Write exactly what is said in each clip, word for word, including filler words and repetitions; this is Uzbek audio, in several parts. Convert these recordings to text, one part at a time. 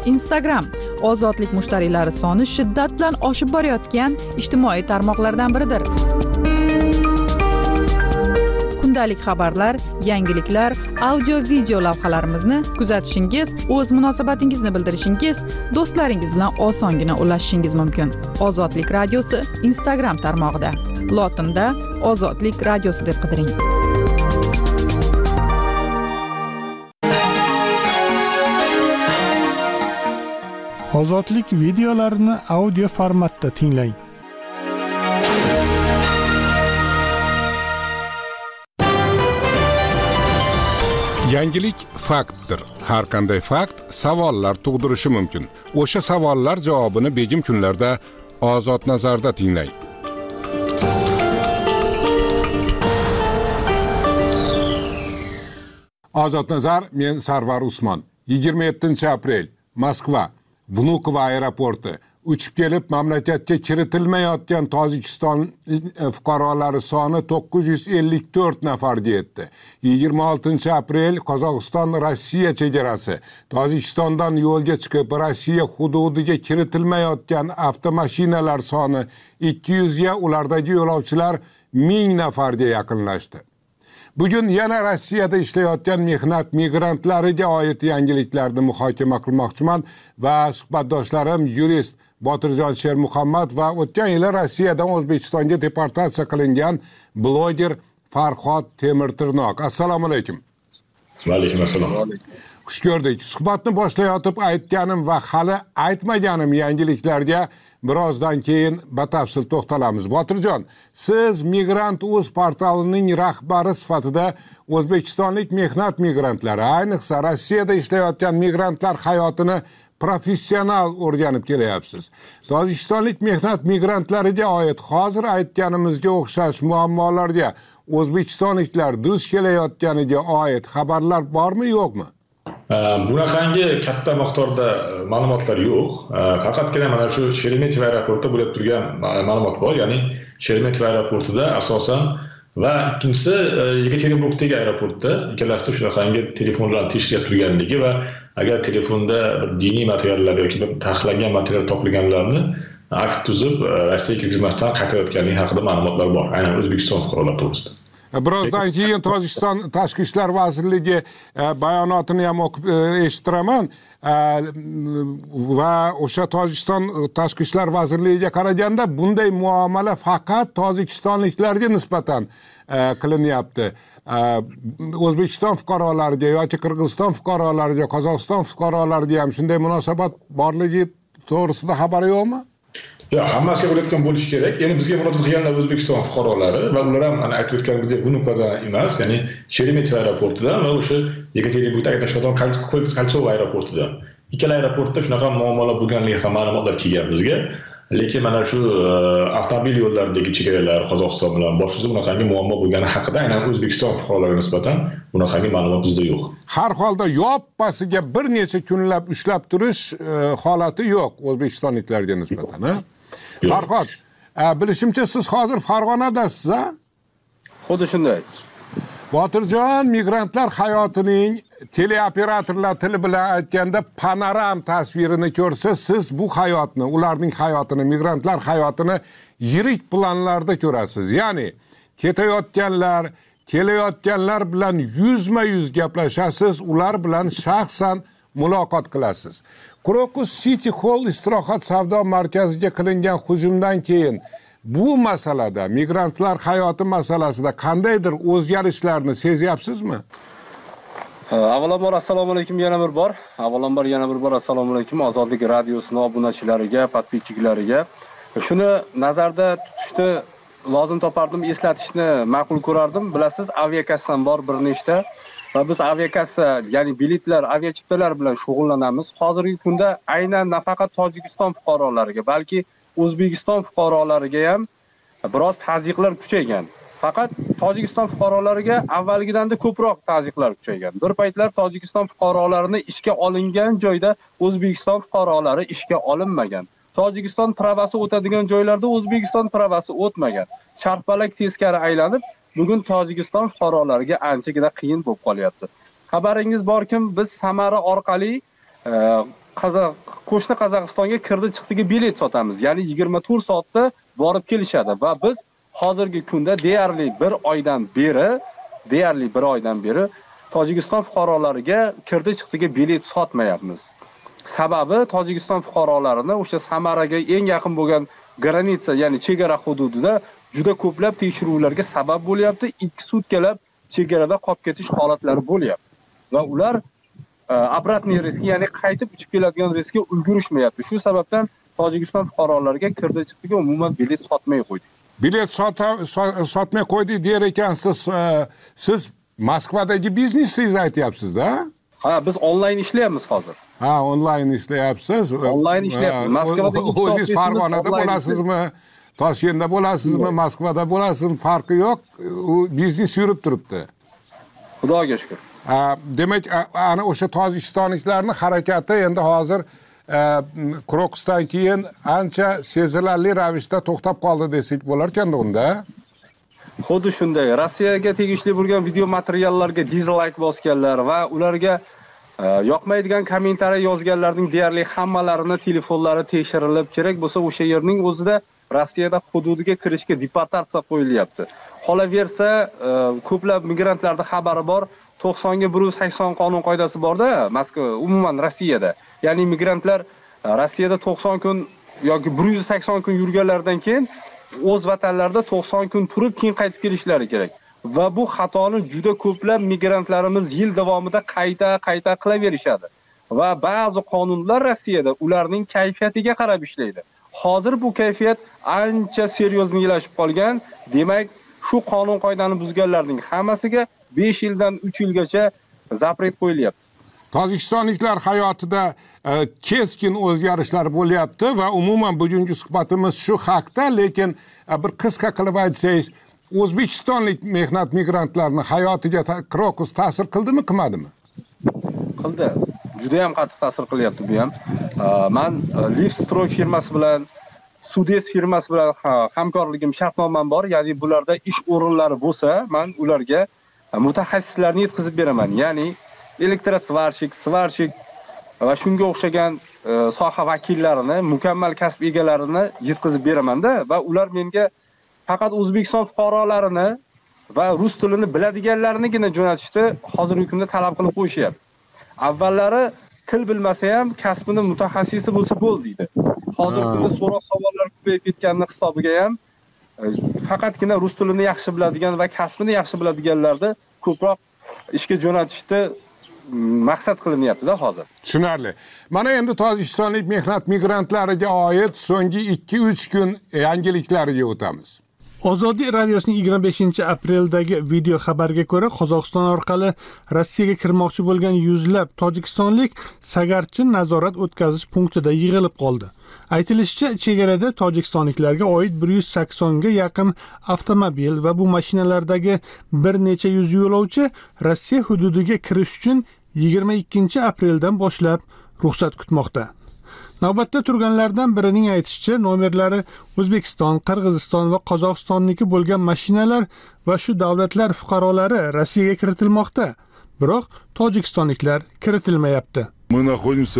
Instagram ozodlik mushtariylari soni shiddat bilan oshib borayotgan ijtimoiy tarmoqlardan biridir. Kundalik xabarlar, yangiliklar, audio-video lavhalarimizni kuzatishingiz, o'z munosabatingizni bildirishingiz, do'stlaringiz bilan osongina ulashishingiz mumkin. Ozodlik radiosi Instagram tarmog'ida. Lotinda Ozodlik radiosi deb qidiring. Ozodlik videolarini audio formatda tinglang. Yangilik faktdir. Har qanday fakt savollar tug'dirishi mumkin. O'sha savollar javobini begim kunlarda Ozod nazarda tinglang. Ozod nazar, men Sarvar Usmon. yigirma yettinchi aprel Moskva Vnukovo aeroporti uchib kelib mamlakatga kiritilmayotgan Tojikiston fuqarolari soni to'qqiz yuz ellik to'rt nafarga yetdi. yigirma oltinchi aprel Qozog'iston Rossiya chegarasi Tojikistondan yo'lga chiqib Rossiya hududiga kiritilmayotgan avtomashinalar soni ikki yuz ga, ulardagi yo'lovchilar ming nafarga yaqinlashdi. Bugun yana Rossiyada ishlayotgan mehnat migrantlariga oid yangiliklarni muhokama qilmoqchiman va suhbatdoshlarim yurist Botirjon Shermuhammad va o'tgan yili Rossiyadan O'zbekistonga deportatsiya qilingan bloger Farhod Temirtirnoq. Assalomu alaykum. Va alaykum assalom. Xush ko'rdik. Suhbatni boshlayotib aytganim va hali aytmaganim yangiliklarga birozdan keyin batafsil to'xtalamiz. Botirjon, siz Migrant.uz portalining rahbari sifatida o'zbekistonlik mehnat migrantlari, ayniqsa Rossiyada ishlayotgan migrantlar hayotini professional o'rganib kelyapsiz. Tojikistonlik mehnat migrantlariga oid hozir aytganimizga o'xshash muammolarga o'zbekistonliklar duch kelayotganiga oid xabarlar bormi, yo'qmi? Bunaqangi katta miqdorda ma'lumotlar yo'q. Faqatgina mana shu Sheremetyevo aeroportida bo'lib turgan ma'lumot bor. Ya'ni Sheremetyevo aeroportida asosan va ikkinchisi Yekaterinburgdagi aeroportda ikkalasida shunaqangi telefonlar tekshirib turganligi va agar telefonda bir diniy materiallar yoki bir taqiqlangan material topilganlarni akt tuzib Rossiyaga kirgizmasdan qaytarayotganligi haqida ma'lumotlar bor. Aynan O'zbekiston fuqarolari to'g'risida. Birozdan keyin Tojikiston Tashqi ishlar vazirligi bayonotini ham o'qib eshitiraman va o'sha Tojikiston Tashqi ishlar vazirligiga qaraganda bunday muomala faqat tojikistonliklarga nisbatan qilinyapti. O'zbekiston fuqarolariga yoki Qirg'iziston fuqarolariga, Qozog'iston fuqarolariga ham shunday munosabat borligi to'g'risida xabari yo'qmi? Yo, hammasiga bo'layotgan bo'lishi kerak. Ya'ni bizga murojaat qilganlar O'zbekiston fuqarolari va ular ham ana aytib o'tganimizdek Vnukovoda emas, ya'ni Sheremetyevo aeroportidan va o'sha Yekaterinburgdagi Tashkent Koltsov aeroportidan. Ikkala aeroportda shunaqa muammolar bo'lganligi ham ma'lumotlar kelgan bizga. Lekin mana shu avtomobil yo'llaridagi chegaralar Qozog'iston bilan boshqa bunaqangi muammo bo'lgani haqida aynan O'zbekiston fuqarolariga nisbatan bunaqangi ma'lumot bizda yo'q. Har holda yoppasiga bir necha kunlab ushlab turish holati yo'q o'zbekistonliklarga nisbatan, ha? Farhod, bilishimcha siz hozir Farg'onadasiz, ha? Xuddi shunday. Botirjon, migrantlar hayotining teleoperatorlar tili bilan aytganda panoram tasvirini ko'rsa, siz bu hayotni, ularning hayotini, migrantlar hayotini yirik planlarda ko'rasiz. Ya'ni ketayotganlar, kelayotganlar bilan yuzma-yuz gaplashasiz, ular bilan shaxsan muloqot qilasiz. Krokus City Hall istirohat savdo markaziga qilingan hujumdan keyin bu masalada, migrantlar hayoti masalasida qandaydir o'zgarishlarni sezyapsizmi? Avvalambor assalomu alaykum yana bir bor. Avvalambor yana bir bor assalomu alaykum Ozodlik radiosining obunachilariga, podpischiklariga. Shuni nazarda tutishni lozim topardim, eslatishni ma'qul ko'rardim. Bilasiz, aviakassam bor bir nechta. Va biz aviakassa, ya'ni biletlar, aviachiptalar bilan shug'ullanamiz. Hozirgi kunda aynan nafaqat Tojikiston fuqarolariga, balki O'zbekiston fuqarolariga ham biroz tazyiqlar kuchaygan. Faqat Tojikiston fuqarolariga avvalgidanda ko'proq tazyiqlar kuchaygan. Bir paytlar Tojikiston fuqarolarini ishga olingan joyda O'zbekiston fuqarolari ishga olinmagan. Tojikiston pravasi o'tadigan joylarda O'zbekiston pravasi o'tmagan. Sharpalak teskari aylanib, bugun Tojikiston fuqarolariga anchagina qiyin bo'lib qolyapti. Xabaringiz borkim, biz Samara orqali qo'shni Qozog'istonga kirdi chiqdiga bilet sotamiz. Ya'ni yigirma to'rt soatda borib kelishadi va biz hozirgi kunda deyarli bir oydan beri, deyarli bir oydan beri Tojikiston fuqarolariga kirdi chiqdiga bilet sotmayapmiz. Sababi Tojikiston fuqarolarini o'sha Samaraga eng yaqin bo'lgan granitsa, ya'ni chegara hududida juda ko'plab tekshiruvlarga sabab bo'lyapti. ikki sutkalab chegarada qolib ketish holatlari bo'lyapti. Va ular obratniy reysga, ya'ni qaytib uchib keladigan reysga ulgurishmayapti. Shu sababdan Tojikiston fuqarolariga kirdi chiqdiga umuman bilet sotmay qo'ydik. Bilet sotmay qo'ydik der ekansiz. Siz Moskvadagi biznesingizni aytyapsiz-da? Ha, biz onlayn ishlayapmiz hozir. Ha, onlayn ishlayapsiz. Onlayn ishlayapmiz. Moskvada o'zingiz Farg'onada bo'lasizmi? Toshkentda bo'lasizmi? Moskvada bo'lasizmi? Farqi yo'q. U biznes yurib turibdi. Xudoga shukr. Demak, ana o'sha tojikistonliklarning harakati endi hozir Qirg'izistondan keyin ancha sezilarli ravishda to'xtab qoldi desak bo'lar ekanda unda. Xuddi shunday. Rossiyaga tegishli bo'lgan video materiallarga dislike bosganlar va ularga yoqmaydigan kommentariy yozganlarning deyarli hammalarini telefonlari tekshirilib, kerak bo'lsa o'sha yerning o'zida Rossiyada hududiga kirishga deportatsiya qo'yilyapti. Qolaversa, ko'plab migrantlarda xabari bor. to'qsonga bir yuz sakson qonun qoidasi borda, Moskva umuman Rossiyada. Ya'ni migrantlar Rossiyada to'qson kun yoki bir yuz sakson kun yurganlardan keyin o'z vatanlarida to'qson kun turib keyin qaytib kelishlari kerak. Va bu xatoni juda ko'plab migrantlarimiz yil davomida qayta-qayta qilaverishadi. Va ba'zi qonunlar Rossiyada ularning kayfiyatiga qarab ishlaydi. Hozir bu kayfiyat ancha seryoznilashib qolgan. Demak, shu qonun qoidani buzganlarning hammasiga besh yildan uch yilgacha zapret qo'yilyapti. Tojikistonliklar hayotida keskin o'zgarishlar bo'lyapti va umuman bugungi suhbatimiz shu haqda, lekin bir qisqa qilib aytsangiz, O'zbekistonlik mehnat migrantlarning hayotiga Qirg'iz ta'sir qildimi, qilmadimi? Qildi. Juda ham qattiq ta'sir qilyapti bu ham. Men Livstroy firmasi bilan, Sudes firmasi bilan hamkorligim, shartnomam bor. Ya'ni bularda ish o'rinlari bo'lsa, men ularga mutaxassislarni yetkazib beraman. Ya'ni elektrosvarshik, svarshik va shunga o'xshagan soha vakillarini, mukammal kasb egalarini yetkazib beraman-da va ular menga faqat O'zbekiston fuqarolarini va rus tilini biladiganlarnigina jo'natishni hozirgi kunda talab qilib qo'yishyapti. Avvallari til bilmasa ham kasbini mutaxassisi bo'lsa bo'ldi deydi. Hozirgi kunda so'roq savollar ko'payib ketganini hisobiga ham faqatgina rus tilini yaxshi biladigan va kasbini yaxshi biladiganlarni ko'proq ishga jo'natishni maqsad qilinyapti-da hozir. Tushunarli. Mana endi tojikistonlik mehnat migrantlariga oid so'nggi ikki uch kun yangiliklariga o'tamiz. Ozodiy radiosining yigirma beshinchi apreldagi video xabarga ko'ra, Qozog'iston orqali Rossiyaga kirmoqchi bo'lgan yuzlab tojikistonlik Sagarchin nazorat o'tkazish punktida yig'ilib qoldi. Aytilishicha, chegarada tojikistonliklarga oid bir yuz saksonga yaqin avtomobil va bu mashinalardagi bir necha yuz yo'lovchi Rossiya hududiga kirish uchun yigirma ikkinchi apreldan boshlab ruxsat kutmoqda. Navbatda turganlardan birining aytishicha, nomerlari O'zbekiston, Qirg'iziston va Qozog'istonniki bo'lgan mashinalar va shu davlatlar fuqarolari Rossiyaga kiritilmoqda. Biroq tojikistonliklar kiritilmayapti. Мы находимся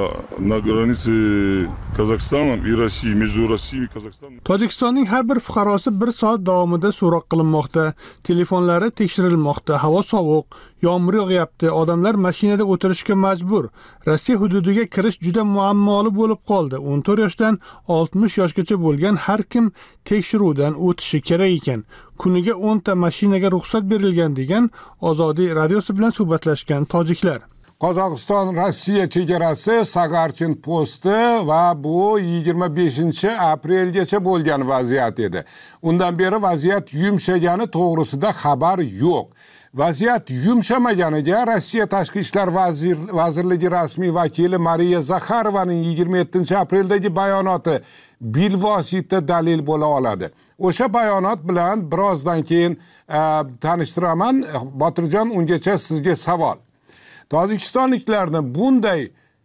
на границе Казахстана и России, между Россией и Казахстаном. Tojikistonning har bir fuqarosi bir soat davomida so'roq qilinmoqda, telefonlari tekshirilmoqda, havo sovuq, yomg'ir yog'yapti, odamlar mashinada o'tirishga majbur. Rossiya hududiga kirish juda muammoli bo'lib qoldi. o'n to'rt yoshdan oltmish yoshgacha bo'lgan har kim tekshiruvdan o'tishi kerak ekan. Kuniga o'n ta mashinaga ruxsat berilgan degan Ozodiy radiosi bilan suhbatlashgan tojiklar. Qozog'iston Rossiya chegarasi Sagarchin posti va bu yigirma beshinchi aprelgacha bo'lgan vaziyat edi. Undan beri vaziyat yumshagani to'g'risida xabar yo'q. Vaziyat yumshamaganiga Rossiya Tashqi ishlar vazir, vazirligi rasmiy vakili Mariya Zakharovaning yigirma yettinchi apreldagi bayonoti bilvosita dalil bo'la oladi. O'sha bayonot bilan birozdan keyin e, tanishtiraman. Botirjon, ungacha sizga savol. Tojikistonliklarni bunday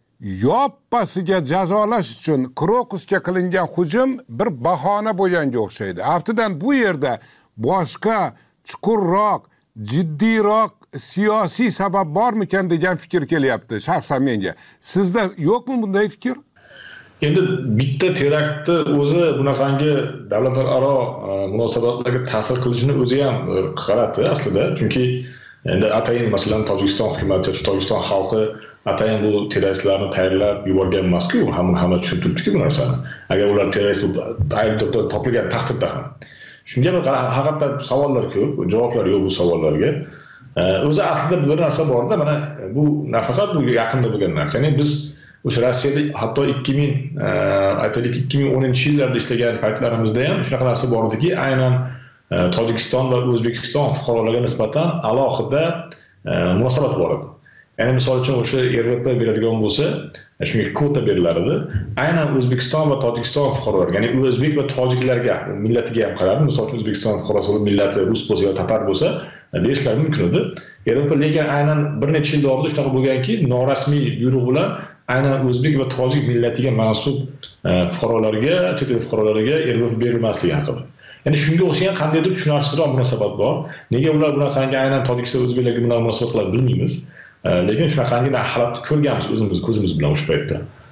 yoppasiga jazolash uchun Qirg'izga qilingan hujum bir bahona bo'lganga o'xshaydi. Aftidan bu yerda boshqa chuqurroq, jiddiyroq siyosiy sabab bormikan degan fikr kelyapti shaxsan menga. Sizda yo'qmi bunday fikr? Endi bitta teraktni o'zi bunaqangi davlatlararo munosabatlarga ta'sir qilishini o'zi ham g'alati aslida. Chunki endi atayin masalan Tojikiston hukumati, Tojikiston xalqi atayin bu terroristlarni tayyorlab yuborgan emas-ku, hamma hamma tushuntiribdi-ku bu narsani. Agar ular terrorist deb topilgan taqdirda ham. Shunga bir haqiqatdan savollar ko'p, javoblar yo'q bu savollarga. O'zi aslida bir narsa bor-da, mana bu nafaqat bu yaqinda bo'lgan narsa. Ya'ni biz o'sha Rossiyada hatto ikki ming aytaylik ikki ming o'ninchi yillarda ishlagan paytlarimizda ham shunaqa narsa bor ediki, aynan Tojikiston va O'zbekiston fuqarolariga nisbatan alohida munosabat bor edi. Ya'ni misol uchun o'sha R V P beradigan bo'lsa, shunga kvota berilar edi. Aynan O'zbekiston va Tojikiston fuqarolariga, ya'ni o'zbek va tojiklarga, millatiga ham qarab, misol uchun O'zbekiston fuqarosi bo'lib millati rus bo'lsa yo tatar bo'lsa, berishlari mumkin edi. R V P lekin aynan bir necha yil davomida shunaqa bo'lganki, norasmiy buyruq bilan aynan o'zbek va tojik millatiga mansub fuqarolarga, chet el fuqarolariga R V P berilmasligi haqida. Ya'ni shunga o'xshagan qandaydir tushunarsizroq munosabat bor. Nega ular bunaqangi aynan tojikiston o'zbeklarga bunaqa munosabat qiladi bilmaymiz. Lekin shunaqangi holatni ko'rganmiz o'zimiz ko'zimiz bilan o'sha paytda.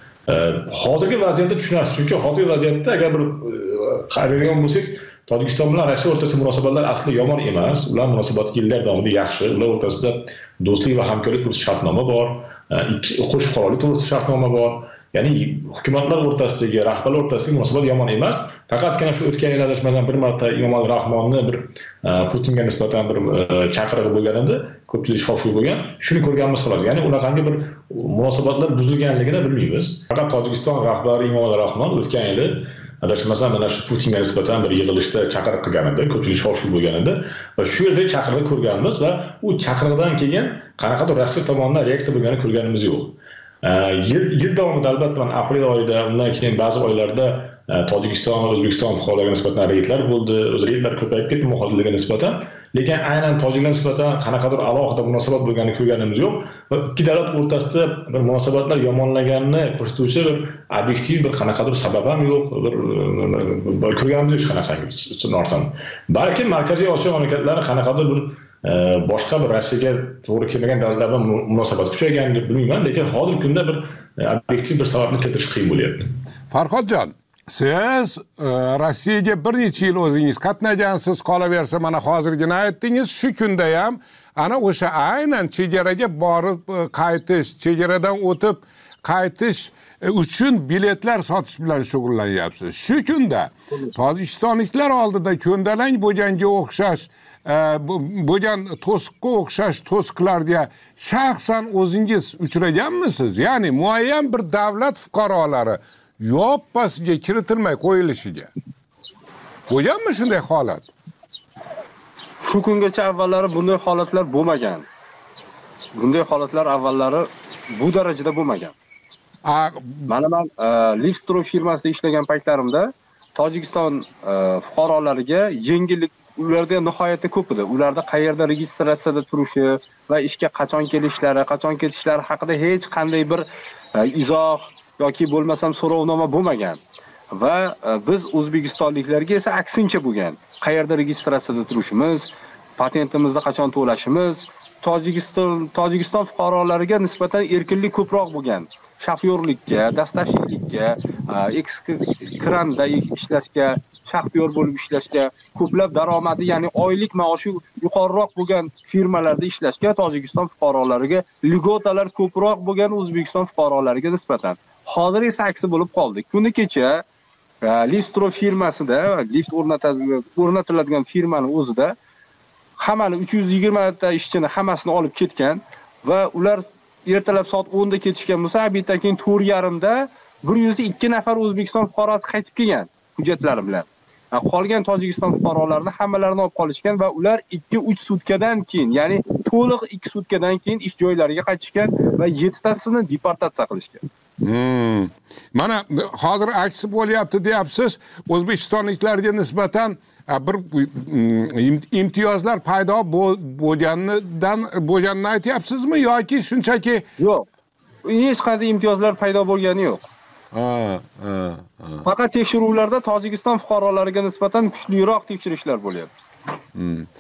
Hozirgi vaziyatda tushunasiz, chunki hozirgi vaziyatda agar bir qaraydigan bo'lsak, Tojikiston bilan Rossiya o'rtasidagi munosabatlar asli yomon emas. Ular munosabati yillar davomida yaxshi. Ular o'rtasida do'stlik va hamkorlik to'g'risida shartnoma bor, ikki qo'shni fuqarolik to'g'risida shartnoma bor. Ya'ni hukumatlar o'rtasidagi, rahbarlar o'rtasidagi munosabat yomon emas. Faqatgina shu o'tgan yillarda masalan bir marta Emomali Rahmonni bir Putinga nisbatan bir chaqirig'i bo'lgan edi, ko'pchilik shov-shuv bo'lgan. Shuni ko'rganmiz xolos. Ya'ni unaqangi bir munosabatlar buzilganligini bilmaymiz. Faqat Tojikiston rahbari Emomali Rahmon o'tgan yili adashmasam mana shu Putinga nisbatan bir yig'ilishda chaqiriq qilgan edi, ko'pchilik shov-shuv bo'lgan edi va shu yerda chaqiriq ko'rganmiz va u chaqiriqdan keyin qanaqadir Rossiya tomonidan reaksiya bo'lganini ko'rganimiz yo'q. Yil yil davomida albatta mana aprel oyida, undan keyin ba'zi oylarda Tojikiston va O'zbekiston fuqarolariga nisbatan reydlar bo'ldi. O'z reydlar ko'payib ketdi muhojirlarga nisbatan, lekin aynan tojiklarga nisbatan qanaqadir alohida munosabat bo'lganini ko'rganimiz yo'q va ikki davlat o'rtasida bir munosabatlar yomonlaganini ko'rsatuvchi bir obyektiv bir qanaqadir sabab ham yo'q, bir ko'rganimiz yo'q qanaqangi narsani. Balki Markaziy Osiyo mamlakatlari qanaqadir bir boshqa bir Rossiyaga to'g'ri kelmagan davlatlar bilan munosabat kuchaygan deb bilmayman, lekin hozirgi kunda bir obyektiv bir sababni keltirish qiyin bo'lyapti. Farhodjon, siz Rossiyaga bir necha yil o'zingiz qatnagansiz, qolaversa mana hozirgina aytdingiz, shu kunda ham ana o'sha aynan chegaraga borib qaytish, chegaradan o'tib qaytish uchun biletlar sotish bilan shug'ullanyapsiz. Shu kunda tojikistonliklar oldida ko'ndalang bo'lganga o'xshash bo'lgan to'siqqa o'xshash to'siqlarga shaxsan o'zingiz uchraganmisiz? Ya'ni muayyan bir davlat fuqarolari yoppasiga kiritilmay qo'yilishiga. Bo'lganmi shunday holat? Shu kungacha avvallari bunday holatlar bo'lmagan. Bunday holatlar avvallari bu darajada bo'lmagan. Mana men Livstro firmasida ishlagan paytlarimda Tojikiston fuqarolariga yengillik ularda nihoyatda ko'p edi. Ularda qayerda registratsiyada turishi va ishga qachon kelishlari, qachon ketishlari haqida hech qanday bir izoh yoki bo'lmasam so'rovnoma bo'lmagan. Va biz o'zbekistonliklarga esa aksincha bo'lgan. Qayerda registratsiyada turishimiz, patentimizni qachon to'lashimiz, Tojikiston Tojikiston fuqarolariga nisbatan erkinlik ko'proq bo'lgan. Shofyorlikka, dastavshiylikka, ekskranda ishlashga, shofyor bo'lib ishlashga, ko'plab daromadi, ya'ni oylik maoshi yuqoriroq bo'lgan firmalarda ishlashga Tojikiston fuqarolariga ligotalar ko'proq bo'lgan O'zbekiston fuqarolariga nisbatan. Hozir esa aksi bo'lib qoldi. Kuni kecha Livstro firmasida, lift o'rnatiladigan firmaning o'zida hammani uch yuz yigirma ta ishchini hammasini olib ketgan va ular ertalab soat o'nda ketishgan bo'lsa, abitdan keyin to'rt yarim da bir yuz ikki nafar O'zbekiston fuqarosi qaytib kelgan hujjatlari bilan. Qolgan Tojikiston fuqarolarini hammalarini olib qolishgan va ular ikki uch sutkadan keyin, ya'ni to'liq ikki sutkadan keyin ish joylariga qaytishgan va yetti tasini deportatsiya qilishgan. Hmm. Mana hozir aksi bo'lyapti deyapsiz. O'zbekistonliklarga nisbatan bir imtiyozlar paydo bo'lganidan bo'lganini aytyapsizmi yoki shunchaki? Yo'q. Hech qanday imtiyozlar paydo bo'lgani yo'q. Ha, ha, ha. Faqat tekshiruvlarda Tojikiston fuqarolariga nisbatan kuchliroq tekshirishlar bo'lyapti. Hmm.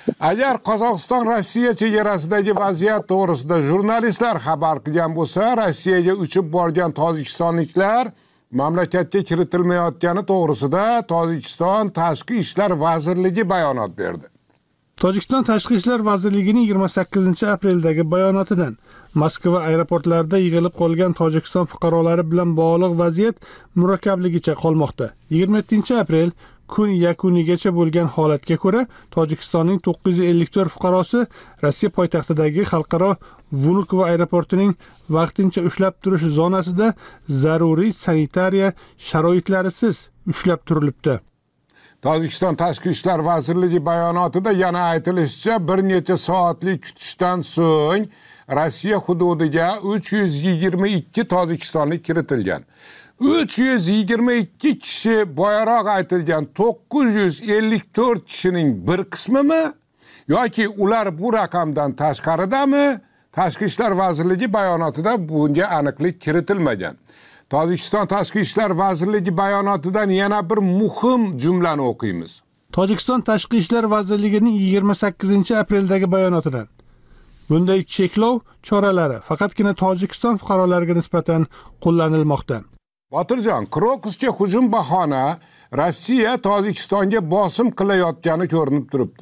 Agar Qozog'iston Rossiya chegarasidagi vaziyat to'g'risida jurnalistlar xabar qilgan bo'lsa, Rossiyaga uchib borgan tojikistonliklar mamlakatga kiritilmayotgani to'g'risida Tojikiston Tashqi ishlar vazirligi bayonot berdi. Tojikiston Tashqi ishlar vazirligining yigirma sakkizinchi apreldagi bayonotidan Moskva aeroportlarida yig'ilib qolgan Tojikiston fuqarolari bilan bog'liq vaziyat murakkabligicha qolmoqda. yigirma yettinchi aprel kun yakunigacha bo'lgan holatga ko'ra, Tojikistonning to'qqiz yuz ellik to'rt fuqarosi Rossiya poytaxtidagi xalqaro Vnukovo aeroportining vaqtincha ushlab turish zonasida zaruriy sanitariya sharoitlarisiz ushlab turilibdi. Tojikiston Tashqi ishlar vazirligi bayonotida yana aytilishicha, bir necha soatlik kutishdan so'ng Rossiya hududiga uch yuz yigirma ikki tojikistonlik kiritilgan. uch yuz yigirma ikki kishi boyaroq aytilgan to'qqiz yuz ellik to'rt kishining bir qismimi yoki ular bu raqamdan tashqaridami? Tashqi ishlar vazirligi bayonotida bunga aniqlik kiritilmagan. Tojikiston Tashqi ishlar vazirligi bayonotidan yana bir muhim jumlani o'qiymiz. Tojikiston Tashqi ishlar vazirligining yigirma sakkizinchi apreldagi bayonotidan bunday cheklov choralari faqatgina Tojikiston fuqarolariga nisbatan qo'llanilmoqda. Botirjon, Krokusga hujum bahona Rossiya Tojikistonga bosim qilayotgani ko'rinib turibdi.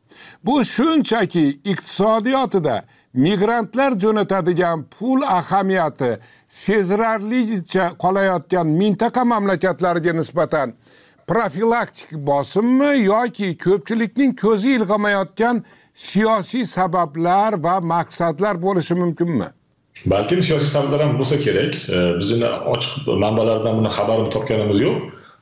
Bu shunchaki iqtisodiyotida migrantlar jo'natadigan pul ahamiyati sezilarlicha qolayotgan mintaqa mamlakatlariga nisbatan profilaktik bosimmi yoki ko'pchilikning ko'zi ilg'amayotgan siyosiy sabablar va maqsadlar bo'lishi mumkinmi? Balkim siyosiy sabablar ham bo'lsa kerak. Bizning ochiq manbalardan buni xabarini topganimiz yo'q.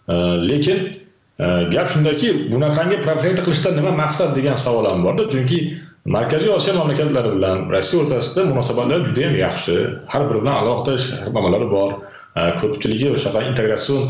Lekin gap shundaki, bunaqangi propaganda qilishdan nima maqsad degan savol ham borda. Chunki Markaziy Osiyo mamlakatlari bilan Rossiya o'rtasida munosabatlar juda ham yaxshi. Har biri bilan alohida shartnomalari bor. Ko'pchiligi o'sha integratsion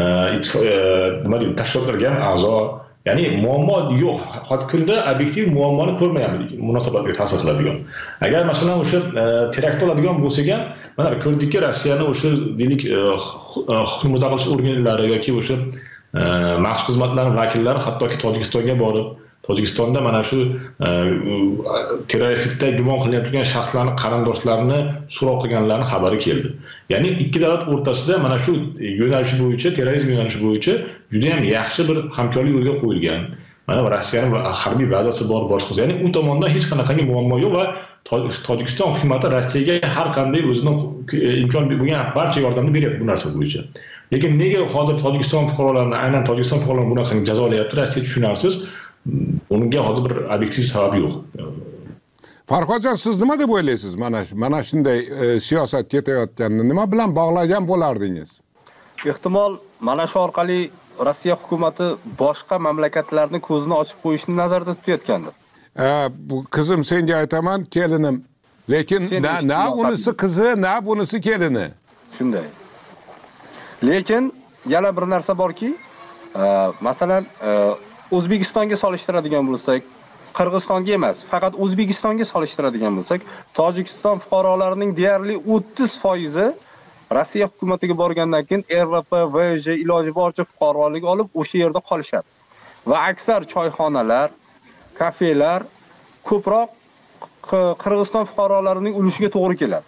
nima deydi, tashkilotlarga ham a'zo. Ya'ni muammo yo'q. Hozirgi kunda obyektiv muammoni ko'rmayapmiz munosabatga ta'sir qiladigan. Agar masalan o'sha terakt oladigan bo'lsak ham, mana ko'rdikki, Rossiyani o'sha deylik huquq mudofaa organlari yoki o'sha maxsus xizmatlar vakillari hattoki Tojikistonga borib, Tojikistonda mana shu terroristlikda gumon qilinayotgan shaxslarning qarindoshlarini so'roq qilganlarning xabari keldi. Ya'ni ikki davlat o'rtasida mana shu yo'nalish bo'yicha, terrorizm yo'nalishi bo'yicha juda ham yaxshi bir hamkorlik yo'lga qo'yilgan. Mana Rossiyaning harbiy bazasi bor, boshqa. Ya'ni u tomondan hech qanaqangi muammo yo'q va Tojikiston hukumati Rossiyaga har qanday o'zining imkon bo'lgan barcha yordamni beryapti bu narsa bo'yicha. Lekin nega hozir Tojikiston fuqarolarini, aynan Tojikiston fuqarolarini bunaqa jazolayapti Rossiya, tushunarsiz. Unga hozir bir obyektiv sabab yo'q. Farhodjon, siz nima deb o'ylaysiz? Mana mana shunday e, siyosat ketayotganini nima bilan bog'lagan bo'lardingiz? Ehtimol mana shu orqali Rossiya hukumati boshqa mamlakatlarning ko'zini ochib qo'yishni nazarda tutayotgandir. E, bu qizim senga aytaman, kelinim. Lekin na, na unisi qizi, na bunisi kelini. Shunday. Lekin yana bir narsa borki, e, masalan, e, O'zbekistonga solishtiradigan bo'lsak, Qirg'izistonga emas, faqat O'zbekistonga solishtiradigan bo'lsak, Tojikiston fuqarolarining deyarli o'ttiz foizi Rossiya hukumatiga borgandan keyin R V P, V J iloji boricha fuqarolik olib o'sha yerda qolishadi. Va aksar choyxonalar, kafelar ko'proq Qirg'iziston fuqarolarining ulushiga to'g'ri keladi.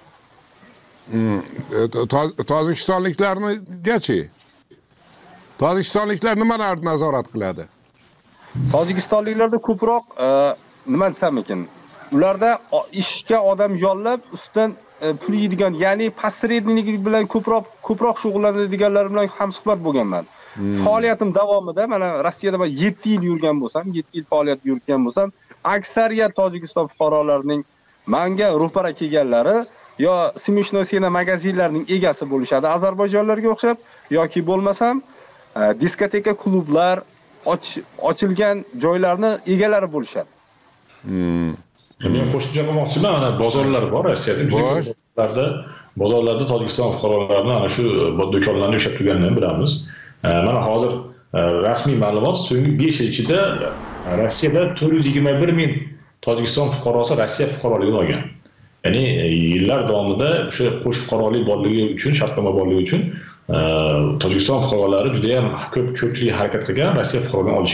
Hmm. Tojikistonliklarni gachi? Tojikistonliklar nimalarni nazorat qiladi? Tojikistonliklarda ko'proq nima desam ekan, ularda ishga odam yollab, ustidan pul yeydigan, ya'ni posrednik bilan ko'proq ko'proq shug'ullanadiganlar bilan ham suhbat bo'lganman. Hmm. Faoliyatim davomida mana Rossiyada men yetti yil yurgan bo'lsam, yetti yil faoliyat yuritgan bo'lsam, aksariyat Tojikiston fuqarolarining menga ro'para kelganlari yo Smishnoy Sena magazinlarining egasi bo'lishadi, ozarbayjonlarga o'xshab, yoki bo'lmasam diskoteka, klublar ochilgan joylarni egalari bo'lishadi. Hmm. Men qo'shimcha qilmoqchiman, mana bozorlar bor Rossiyada, juda ko'plarda bozorlarda Tojikiston fuqarolarini ana shu do'konlarni ushlab turganini bilamiz. Mana hozir rasmiy ma'lumot, so'nggi besh yil ichida Rossiyada to'rt yuz yigirma bir ming Tojikiston fuqarosi Rossiya fuqaroligini olgan. Ya'ni yillar davomida o'sha qo'sh fuqarolik borligi uchun, shartnoma borligi uchun Tojikiston fuqarolari juda ham ko'p ko'pchilik harakat qilgan Rossiya fuqaroligini olishga.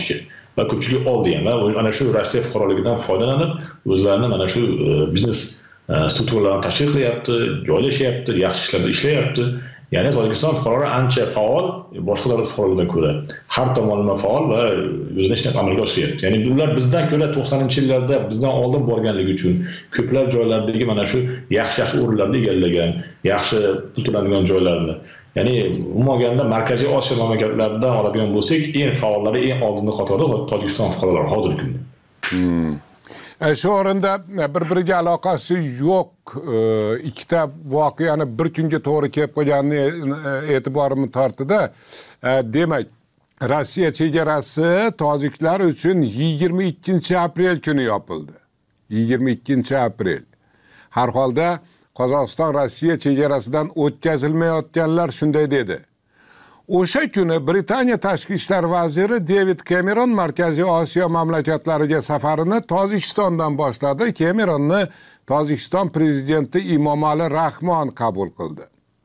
va ko'pchilik oldi ham va mana shu Rossiya fuqaroligidan foydalanib o'zlarini mana shu biznes strukturalarini tashkil qilyapti, joylashyapti, yaxshi ishlarda ishlayapti. Ya'ni Tojikiston fuqarolari ancha faol, boshqa davlat fuqarolaridan ko'ra har tomonlama faol va o'zini ishni amalga oshiryapti. Ya'ni bular bizdan ko'ra to'qsoninchi yillarda bizdan oldin borganligi uchun ko'plab joylardagi mana shu yaxshi-yaxshi o'rinlarni egallagan, yaxshi pul to'lanadigan joylarni. Ya'ni umuman olganda Markaziy Osiyo mamlakatlaridan oladigan bo'lsak, eng faollari, eng oldingi qatorda Tojikiston fuqarolari hozirgi kunda. Hmm. Shu o'rinda bir-biriga aloqasi yo'q ikkita voqeani bir kunga to'g'ri kelib qolganini e'tiborimni tortdi-da. Demak, Rossiya chegarasi tojiklar uchun yigirma ikkinchi aprel kuni yopildi. yigirma ikkinchi aprel. Har holda Qozog'iston Rossiya chegarasidan o'tkazilmayotganlar shunday dedi. O'sha kuni Britaniya tashqi ishlar vaziri David Cameron Markaziy Osiyo mamlakatlariga safarini Tojikistondan boshladi. Cameronni Tojikiston prezidenti Emomali Rahmon qabul qildi.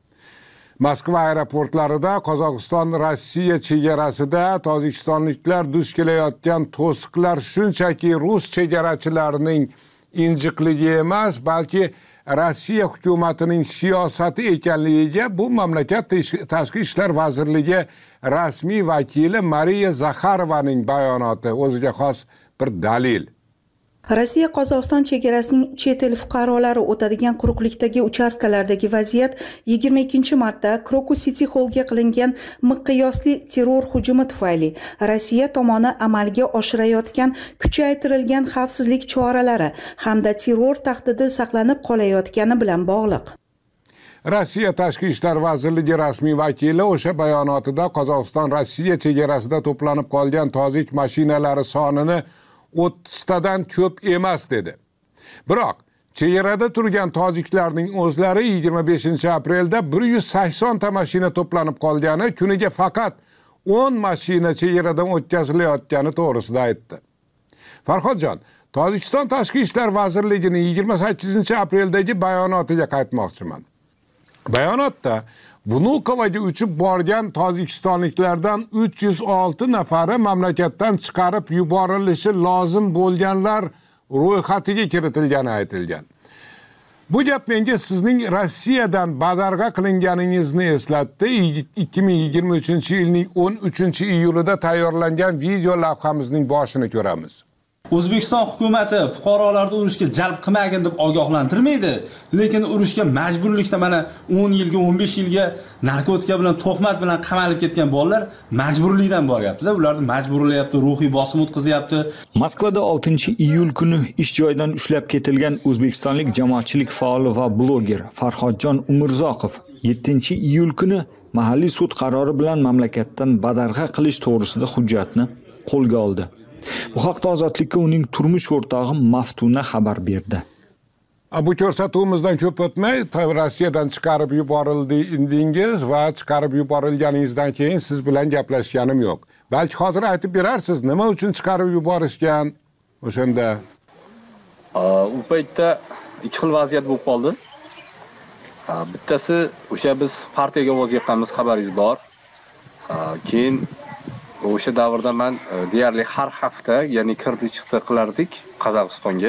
Moskva aeroportlarida Qozog'iston Rossiya chegarasida tojikistonliklar duch kelayotgan to'siqlar shunchaki rus chegarachilarining injiqligi emas, balki Rossiya hukumatining siyosati ekanligiga bu mamlakat tashqi ishlar vazirligi rasmiy vakili Mariya Zakharovaning bayonoti o'ziga xos bir dalil. Rossiya Qozog'iston chegarasining chet el fuqarolari o'tadigan quruqlikdagi uchastkalardagi vaziyat yigirma ikkinchi martda Krokus City Hallga qilingan miqyosli terror hujumi tufayli Rossiya tomoni amalga oshirayotgan kuchaytirilgan xavfsizlik choralari hamda terror tahdidi saqlanib qolayotgani bilan bog'liq. Rossiya tashqi ishlar vazirligi rasmiy vakili o'sha bayonotida Qozog'iston Rossiya chegarasida to'planib qolgan tojik mashinalari sonini o'ttiztadan ko'p emas dedi. Biroq chegarada turgan tojiklarning o'zlari yigirma beshinchi aprelda bir yuz sakson ta mashina to'planib qolgani, kuniga faqat o'n mashina chegaradan o'tkazilayotgani to'g'risida aytdi. Farhodjon, Tojikiston tashqi ishlar vazirligining yigirma sakkizinchi apreldagi bayonotiga qaytmoqchiman. Bayonotda Vnukovaga uchib borgan tojikistonliklardan uch yuz olti nafari mamlakatdan chiqarib yuborilishi lozim bo'lganlar ro'yxatiga kiritilgani aytilgan. Bu gap menga sizning Rossiyadan badarg'a qilinganingizni eslatdi. ikki ming yigirma uchinchi yilning o'n uchinchi iyulida tayyorlangan video lavhamizning boshini ko'ramiz. O'zbekiston hukumati fuqarolarni urushga jalb qilmagin deb ogohlantirmaydi, lekin urushga majburlikda mana o'n yilga, o'n besh yilga narkotika bilan, tuhmat bilan qamalib ketgan bolalar majburlikdan boryapti-da, ularni majburlayapti, ruhiy bosim o'tkazyapti. Moskvada oltinchi iyul kuni ish joyidan ushlab ketilgan o'zbekistonlik jamoatchilik faoli va bloger Farhodjon Umurzoqov yettinchi iyul kuni mahalliy sud qarori bilan mamlakatdan badarg'a qilish to'g'risida hujjatni qo'lga oldi. Bu haqda Ozodlikka uning turmush o'rtog'i Maftuna xabar berdi. Bu ko'rsatuvimizdan ko'p o'tmay Rossiyadan chiqarib yuborildingiz va chiqarib yuborilganingizdan keyin siz bilan gaplashganim yo'q. Balki hozir aytib berarsiz, nima uchun chiqarib yuborishgan? O'shanda u paytda ikki xil vaziyat bo'lib qoldi. Bittasi o'sha biz partiyaga ovoz yiqqanimiz xabaringiz bor. Keyin o'sha davrda men deyarli har hafta, ya'ni kirdi chiqdi qilardik Qozog'istonga.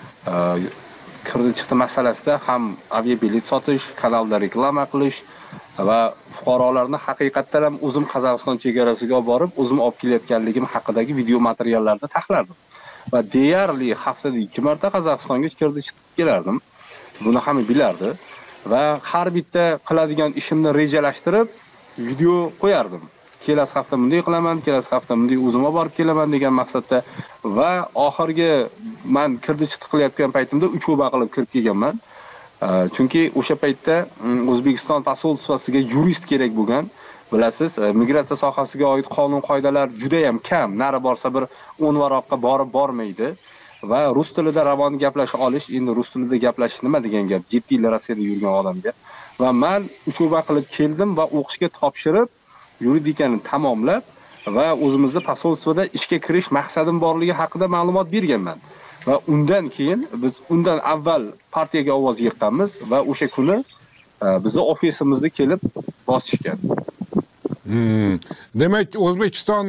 Kirdi chiqdi masalasida ham aviabilet sotish, kanalda reklama qilish va fuqarolarni haqiqatdan ham o'zim Qozog'iston chegarasiga olib borib, o'zim olib kelayotganligim haqidagi video materiallarni taxlardim. Va deyarli haftada ikki marta Qozog'istonga kirdi chiqib kelardim. Buni hamma bilardi va har bitta qiladigan ishimni rejalashtirib video qo'yardim. Kelasi hafta bunday qilaman, kelasi hafta bunday o'zim olib borib kelaman degan maqsadda va oxirgi men kirdi chiqdi qilayotgan paytimda uch o'ba qilib kirib kelganman. Chunki o'sha paytda O'zbekiston posolstvosiga yurist kerak bo'lgan. Bilasiz, migratsiya sohasiga oid qonun qoidalar juda ham kam, nari borsa bir o'n varoqqa borib bormaydi va rus tilida ravon gaplasha olish, endi rus tilida gaplashish nima degan gap? yetti yil Rossiyada yurgan odamga. Va men uch o'ba qilib keldim va o'qishga topshirib yuridikani tamomlab va o'zimizda posolstvoda ishga kirish maqsadim borligi haqida ma'lumot berganman. Va undan keyin biz undan avval partiyaga ovoz yiqqanmiz va o'sha kuni bizni ofisimizga kelib bosishgan. Hmm. Demak, O'zbekiston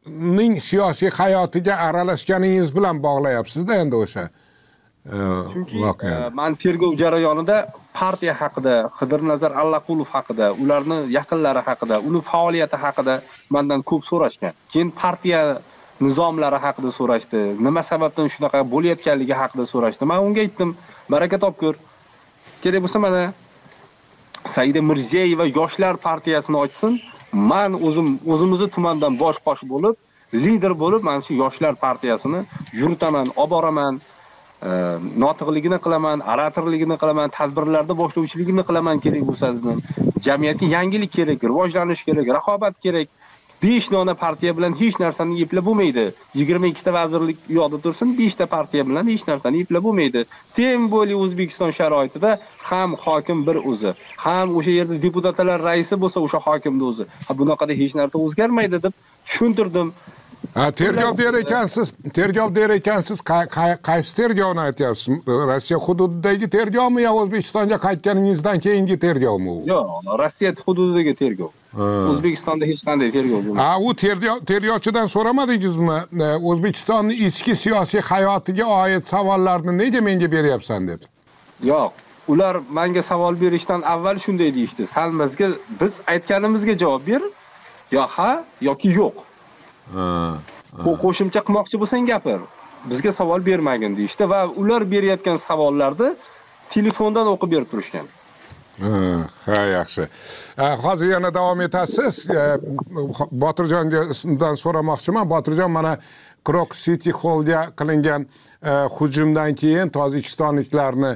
O'zbekistonning siyosiy hayotiga aralashganingiz bilan bog'layapsiz-da endi o'sha chunki men tergov jarayonida partiya haqida, Xidirnazar Allaqulov haqida, ularning yaqinlari haqida, uning faoliyati haqida mendan ko'p so'rashgan. Keyin partiya nizomlari haqida so'rashdi. Nima sababdan shunaqa bo'layotganligi haqida so'rashdi. Men unga aytdim, baraka topkur. Kerak bo'lsa mana Saida Mirzayeva yoshlar partiyasini ochsin. Men o'zim o'zimizni tumandan bosh qosh bo'lib, lider bo'lib, mana shu yoshlar partiyasini yuritaman, olib boraman. Notiqligini qilaman, oratorligini qilaman, tadbirlarda boshlovchiligini qilaman kerak bo'lsa, jamiyatga yangilik kerak, rivojlanish kerak, raqobat kerak. besh dona partiya bilan hech narsani eplab bo'lmaydi. yigirma ikkita vazirlik u yoqda tursin, besh ta partiya bilan hech narsani eplab bo'lmaydi. Tem bo'li O'zbekiston sharoitida ham hokim bir o'zi, ham o'sha yerda deputatlar raisi bo'lsa o'sha hokimning o'zi. Ha bunaqada hech narsa o'zgarmaydi deb tushuntirdim. Ha, tergov der ekansiz, tergov der ekansiz, qaysi tergovni aytyapsiz? Rossiya hududidagi tergovmi yo O'zbekistonga qaytganingizdan keyingi tergovmi u? Yo'q, Rossiya hududidagi tergov. O'zbekistonda hech qanday tergov bo'lmaydi. Ha, u tergov tergovchidan so'ramadingizmi? O'zbekistonning ichki siyosiy hayotiga oid savollarni nega menga beryapsan deb? Yo'q, ular menga savol berishdan avval shunday deyishdi. Sen bizga biz aytganimizga javob ber, yo ha yoki yo'q. Qo'shimcha qilmoqchi bo'lsang gapir. Bizga savol bermagin deyishdi va ular berayotgan savollarni telefondan o'qib berib turishgan. Ha, yaxshi. Hozir yana davom etasiz. Botirjondan so'ramoqchiman. Botirjon, mana Krok City Hallga qilingan hujumdan keyin tojikistonliklarni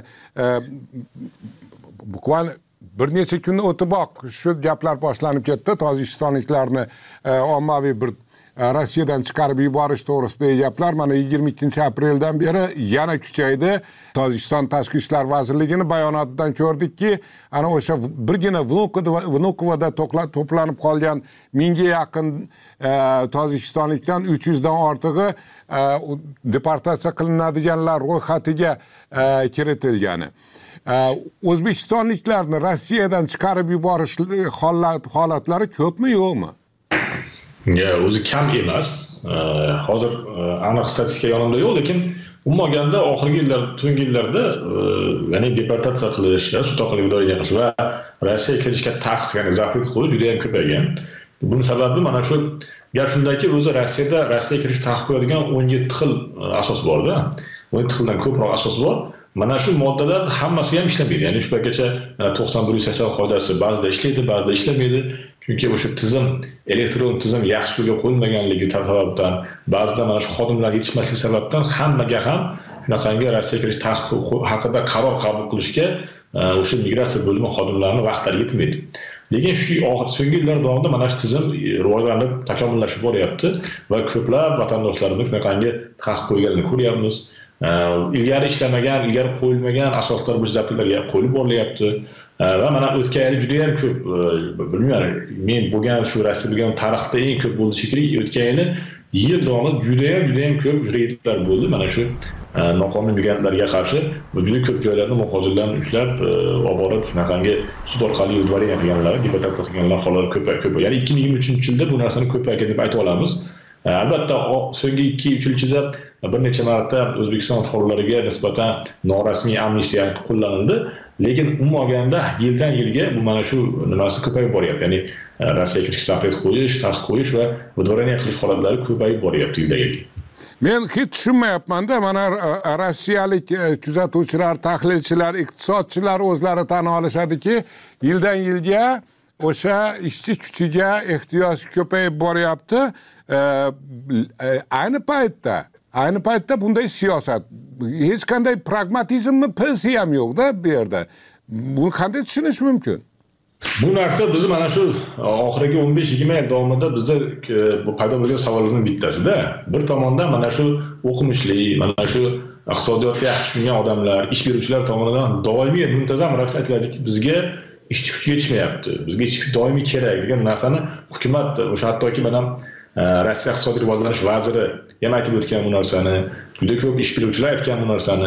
bukval bir necha kun o'tiboq shu gaplar boshlanib ketdi. Tojikistonliklarni ommaviy bir Rossiyadan chiqarib yuborish to'g'risidagi gaplar mana yigirma ikkinchi apreldan beri yana kuchaydi. Tojikiston Tashqi ishlar vazirligining bayonotidan ko'rdikki, ana o'sha birgina Vnukovada to'planib qolgan mingga yaqin tojikistonlikdan uch yuz dan ortig'i deportatsiya qilinadiganlar ro'yxatiga kiritilgani. O'zbekistonliklarni Rossiyadan chiqarib yuborish holatlari ko'pmi yo'qmi? Ya, o'zi kam emas. Hozir aniq statistika yonimda yo'q, lekin umuman olganda oxirgi yillar, tungi yillarda ya'ni deportatsiya qilish, sud orqali vidoyiga qilish va Rossiyaga kirishga taqiq, ya'ni zapret qo'yish juda ham ko'paygan. Buning sababi mana shu gap shundaki, o'zi Rossiyada Rossiyaga kirish taqiq qo'yadigan o'n yetti xil asos bor-da. o'n yetti xildan ko'proq asos bor. Mana shu moddalar hammasi ham ishlamaydi. Ya'ni shu paytgacha to'qson bir sakson qoidasi ba'zida ishlaydi, ba'zida ishlamaydi. Chunki o'sha tizim, elektron tizim yaxshi yo'lga qo'yilmaganligi sababdan, ba'zida mana shu xodimlar yetishmasligi sababdan hammaga ham shunaqangi Rossiyaga kirish taqiqi haqida qaror qabul qilishga o'sha migratsiya bo'limi xodimlarining vaqtlari yetmaydi. Lekin shu so'nggi yillar davomida mana shu tizim rivojlanib, takomillashib boryapti va ko'plab vatandoshlarimiz shunaqangi taqiq qo'yganligini ko'ryapmiz. Ilgari ishlamagan, ilgari qo'yilmagan asoslar bu zapretlarga qo'yilib borilyapti. Va mana o'tgan yil juda ham ko'p, bilmayman, men bo'lgan shu Rossiya bo'lgan tarixda eng ko'p bo'ldi shekilli, o'tgan yili yil davomida juda ham juda ham ko'p reydlar bo'ldi. Mana shu noqonuniy migrantlarga qarshi juda ko'p joylarni muhojirlar ushlab, olib borib shunaqangi sud orqali yudvariya qilganlar, deportatsiya qilganlar hollari ko'payib, ya'ni ikki ming yigirma uchinchi yilda bu narsani ko'paygan deb ayta olamiz. Albatta, so'nggi ikki uch yil ichida bir necha marta O'zbekiston fuqarolariga nisbatan norasmiy amnistiya qo'llanildi, lekin umuman olganda yildan yilga bu mana shu nimasi ko'payib boryapti. Ya'ni Rossiyaga kirish zapret qo'yish, taqiq qo'yish va vidoyiya qilish holatlari ko'payib boryapti yildan yilga. Men hech tushunmayapman-da, mana rossiyalik kuzatuvchilar, tahlilchilar, iqtisodchilar o'zlari tan olishadiki, yildan yilga o'sha ishchi kuchiga ehtiyoj ko'payib boryapti. Ayni paytda, ayni paytda bunday siyosat, hech qanday pragmatizmni pisi ham yo'q-da bu yerda. Buni qanday tushunish mumkin? Bu narsa bizni mana shu oxirgi o'n besh yigirma yil davomida bizda bu paydo bo'lgan savollarning bittasida. Bir tomondan mana shu o'qimishli, mana shu iqtisodiyotga yaxshi tushungan odamlar, ish beruvchilar tomonidan doimiy muntazam ravishda aytiladiki, bizga ishchi kuch yetishmayapti, bizga ishchi kuch doimiy kerak degan narsani hukumat, o'sha hattoki mana Rossiya iqtisodiy rivojlanish vaziri ham aytib o'tgan bu narsani, juda ko'p ish beruvchilar aytgan bu narsani.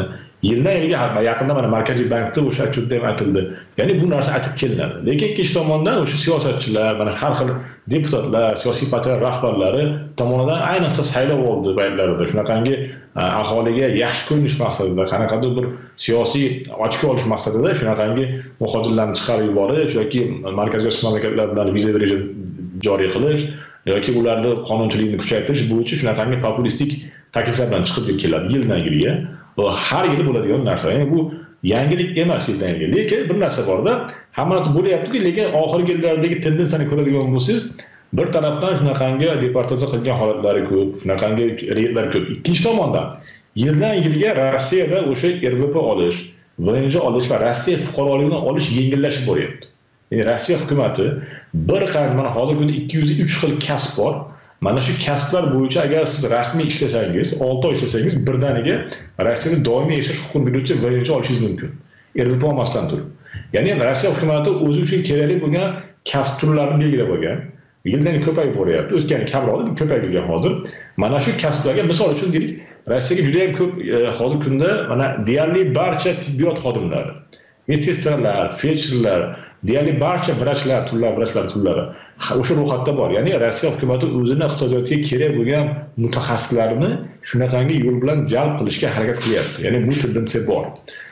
yildan yilga yaqinda mana Markaziy bankda o'sha otчетda ham aytildi. Ya'ni bu narsa aytib kelinadi. Lekin ikkinchi tomondan o'sha siyosatchilar, mana har xil deputatlar, siyosiy partiyalar rahbarlari tomonidan ayniqsa saylov oldi paytlarida shunaqangi aholiga yaxshi ko'rinish maqsadida, qanaqadir bir siyosiy ochko olish maqsadida shunaqangi muhojirlarni chiqarib yuborish yoki Markaziy Osiyo mamlakatlari bilan viza rejim joriy qilish yoki ularni qonunchilikni kuchaytirish bo'yicha shunaqangi populistik takliflar bilan chiqib keladi yildan yilga. Bu har yili bo'ladigan narsa. Ya'ni bu yangilik emas yildan yilga. Lekin bir narsa borda, hamma narsa bo'lyapti-ku, lekin oxirgi yillardagi tendensiyani ko'radigan bo'lsangiz, bir tarafdan shunaqangi deportatsiya qilgan holatlari ko'p, shunaqangi reydlar ko'p. Ikkinchi tomondan yildan yilga Rossiyada o'sha R V P olish, V N J olish va Rossiya fuqaroligini olish yengillashib boryapti. Ya'ni Rossiya hukumatı bir qancha mana hozirgi kunda ikki yuz uch xil kasb bor. Mana shu kasblar bo'yicha agar siz rasmiy ishlasangiz, olti oy ishlasangiz, birdaniga Rossiyada doimiy yashash huquqini beruvchi V N J olishingiz mumkin. R V P olmasdan turib. Ya'ni Rossiya hukumatı o'zi uchun kerakli bo'lgan kasb turlarini belgilab olgan. Yildan ko'payib boryapti. O'tgani kamroq, ko'paygan hozir. Mana shu kasblarga misol uchun deylik, Rossiyaga juda ham ko'p hozirgi kunda mana deyarli barcha tibbiyot xodimlari, medsestralar, feldsherlar, deyarli barcha vrachlar, turlar, vrachlar turlari o'sha ro'yxatda bor. Ya'ni Rossiya hukumatı o'zining iqtisodiyotga kerak bo'lgan mutaxassislarni shunaqangi yo'l bilan jalb qilishga harakat qilyapti. Ya'ni bu tendensiya bor.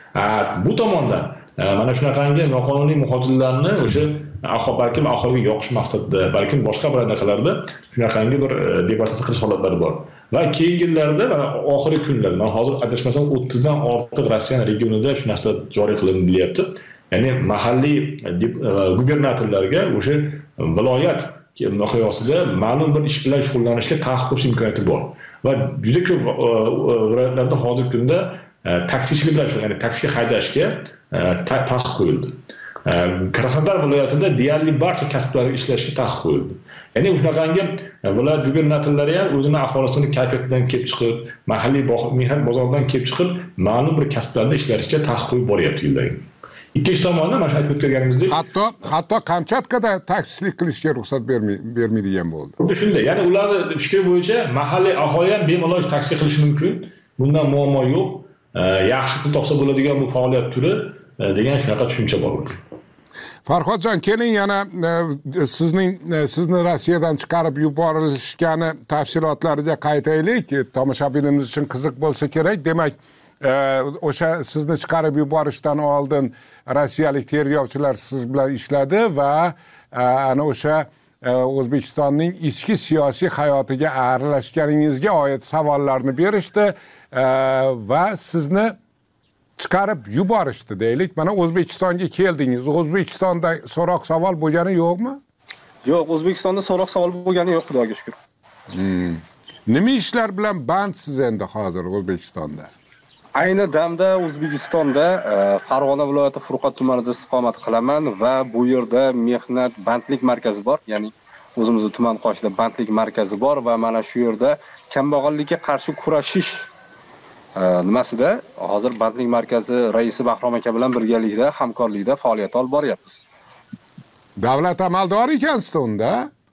Bu tomondan mana shunaqangi noqonuniy muhojirlarni o'sha balkim aholiga yoqish maqsadida, balkim boshqa bir anaqalarda shunaqangi bir deportatsiya qilish holatlari bor. Va keyingi yillarda mana oxirgi kunlarda, men hozir adashmasam o'ttizdan ortiq Rossiya regionida shu narsa joriy qilindi deyapti. Ya'ni mahalliy gubernatorlarga o'sha viloyat miqyosida ma'lum bir ish bilan shug'ullanishga taqiq qo'yish imkoniyati bor. Va juda ko'p viloyatlarda hozirgi kunda taksichilik bilan, ya'ni taksi haydashga taqiq qo'yildi. Krasnodar viloyatida deyarli barcha kasblarga ishlashga taqiq qo'yildi. Ya'ni shunaqangi viloyat gubernatorlari ham o'zining aholisini kayfiyatidan kelib chiqib, mahalliy mehnat bozoridan kelib chiqib, ma'lum bir kasblarda ishlashga taqiq qo'yib boryapti yildan. Ikkinchi tomondan mana shu aytib o'tganimizdek, hatto hatto Kamchatkada taksichilik qilishga ruxsat bermaydigan bo'ldi. Xuddi shunday. Ya'ni ularning fikri bo'yicha mahalliy aholi ham bemalol taksi qilishi mumkin. Bundan muammo yo'q. Yaxshi pul topsa bo'ladigan bu faoliyat turi degan shunaqa tushuncha bor. Farhodjon, keling yana sizning sizni Rossiyadan chiqarib yuborilishgani tafsilotlariga qaytaylik. Tomoshabinimiz uchun qiziq bo'lsa kerak. Demak, o'sha sizni chiqarib yuborishdan oldin rossiyalik tergovchilar siz bilan ishladi va ana o'sha O'zbekistonning ichki siyosiy hayotiga aralashganingizga oid savollarni berishdi va sizni chiqarib yuborishdi deylik. Mana O'zbekistonga keldingiz. O'zbekistonda so'roq savol bo'lgani yo'qmi? Yo'q, O'zbekistonda so'roq savol bo'lgani yo'q, Xudoga shukr. Hmm. Nima ishlar bilan bandsiz endi hozir O'zbekistonda? Ayni damda O'zbekistonda Farg'ona viloyati Furqat tumanida istiqomat qilaman va bu yerda mehnat bandlik markazi bor. Ya'ni o'zimizning tuman qoshida bandlik markazi bor va mana shu yerda kambag'allikka qarshi kurashish nimasida hozir bandlik markazi raisi Bahrom aka bilan birgalikda hamkorlikda faoliyat olib boryapmiz. Davlat amaldori ekansiz unda?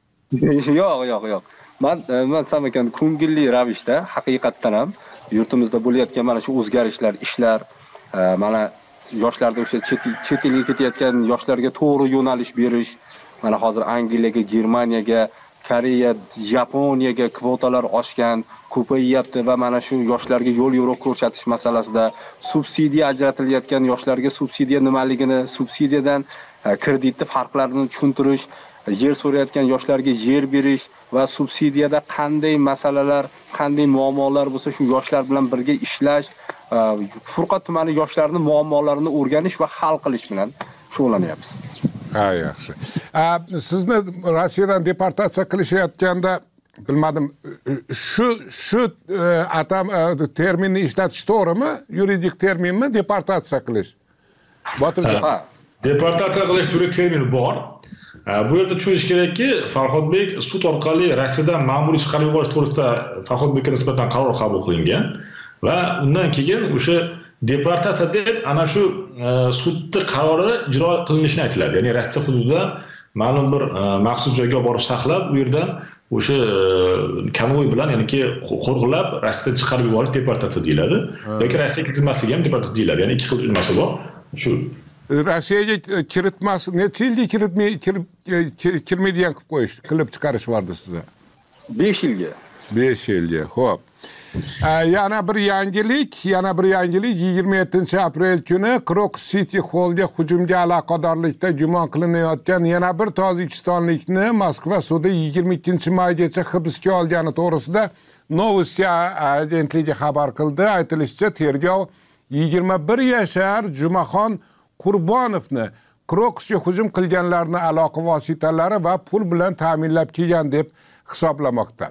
Yo'q, yo'q, yo'q. Men men sam ekan ko'ngilli ravishda haqiqatdan ham yurtimizda bo'layotgan mana shu o'zgarishlar, ishlar, mana yoshlarda o'sha chet elga ketayotgan yoshlarga to'g'ri yo'nalish berish, mana hozir Angliyaga, Germaniyaga, Koreya, Yaponiyaga kvotalar oshgan, ko'payyapti va mana shu yoshlarga yo'l yo'riq ko'rsatish masalasida subsidiya ajratilayotgan yoshlarga subsidiya nimaligini, subsidiyadan kreditni farqlarini tushuntirish, yer so'rayotgan yoshlarga yer berish va subsidiyada qanday masalalar, qanday muammolar bo'lsa shu yoshlar bilan birga ishlash, Furqat tumani yoshlarining muammolarini o'rganish va hal qilish bilan shug'ullanyapmiz. Ha, yaxshi. Sizni Rossiyadan deportatsiya qilishayotganda bilmadim, shu shu atam terminni ishlatish to'g'rimi? Yuridik terminmi deportatsiya qilish? Botirjon. Ha, deportatsiya qilish turi termin bor. Bu yerda tushunish kerakki, Farhodbek sud orqali Rossiyadan ma'muriy chiqarib yuborish to'g'risida Farhodbekka nisbatan qaror qabul qilingan va undan keyin o'sha deportatsiya deb ana shu sudning qarori ijro qilinishini aytiladi. Ya'ni Rossiya hududida ma'lum bir maxsus joyga borib saqlab, u yerdan o'sha konvoy bilan ya'niki qo'rg'ilab Rossiyadan chiqarib yuborish deportatsiya deyiladi yoki Rossiyaga kiritmaslik ham deportatsiya deyiladi. Ya'ni ikki xil nimasi bor. Shu Rossiyaga kiritmas, necha yilga kiritmay kirmaydigan qilib qo'yish, qilib chiqarish vardi sizda? besh yilga. besh yilga. Xo'p. Yana bir yangilik, yana bir yangilik yigirma yettinchi aprel kuni Crocus City Hallga hujumga aloqadorlikda gumon qilinayotgan yana bir tojikistonlikni Moskva sudi yigirma ikkinchi maygacha hibsga olgani to'g'risida Novosti agentligi xabar qildi. Aytilishicha, tergov yigirma bir yashar Jumaxon Qurbonovni Crocusga hujum qilganlarning aloqa vositalari va pul bilan ta'minlab kelgan deb hisoblamoqda.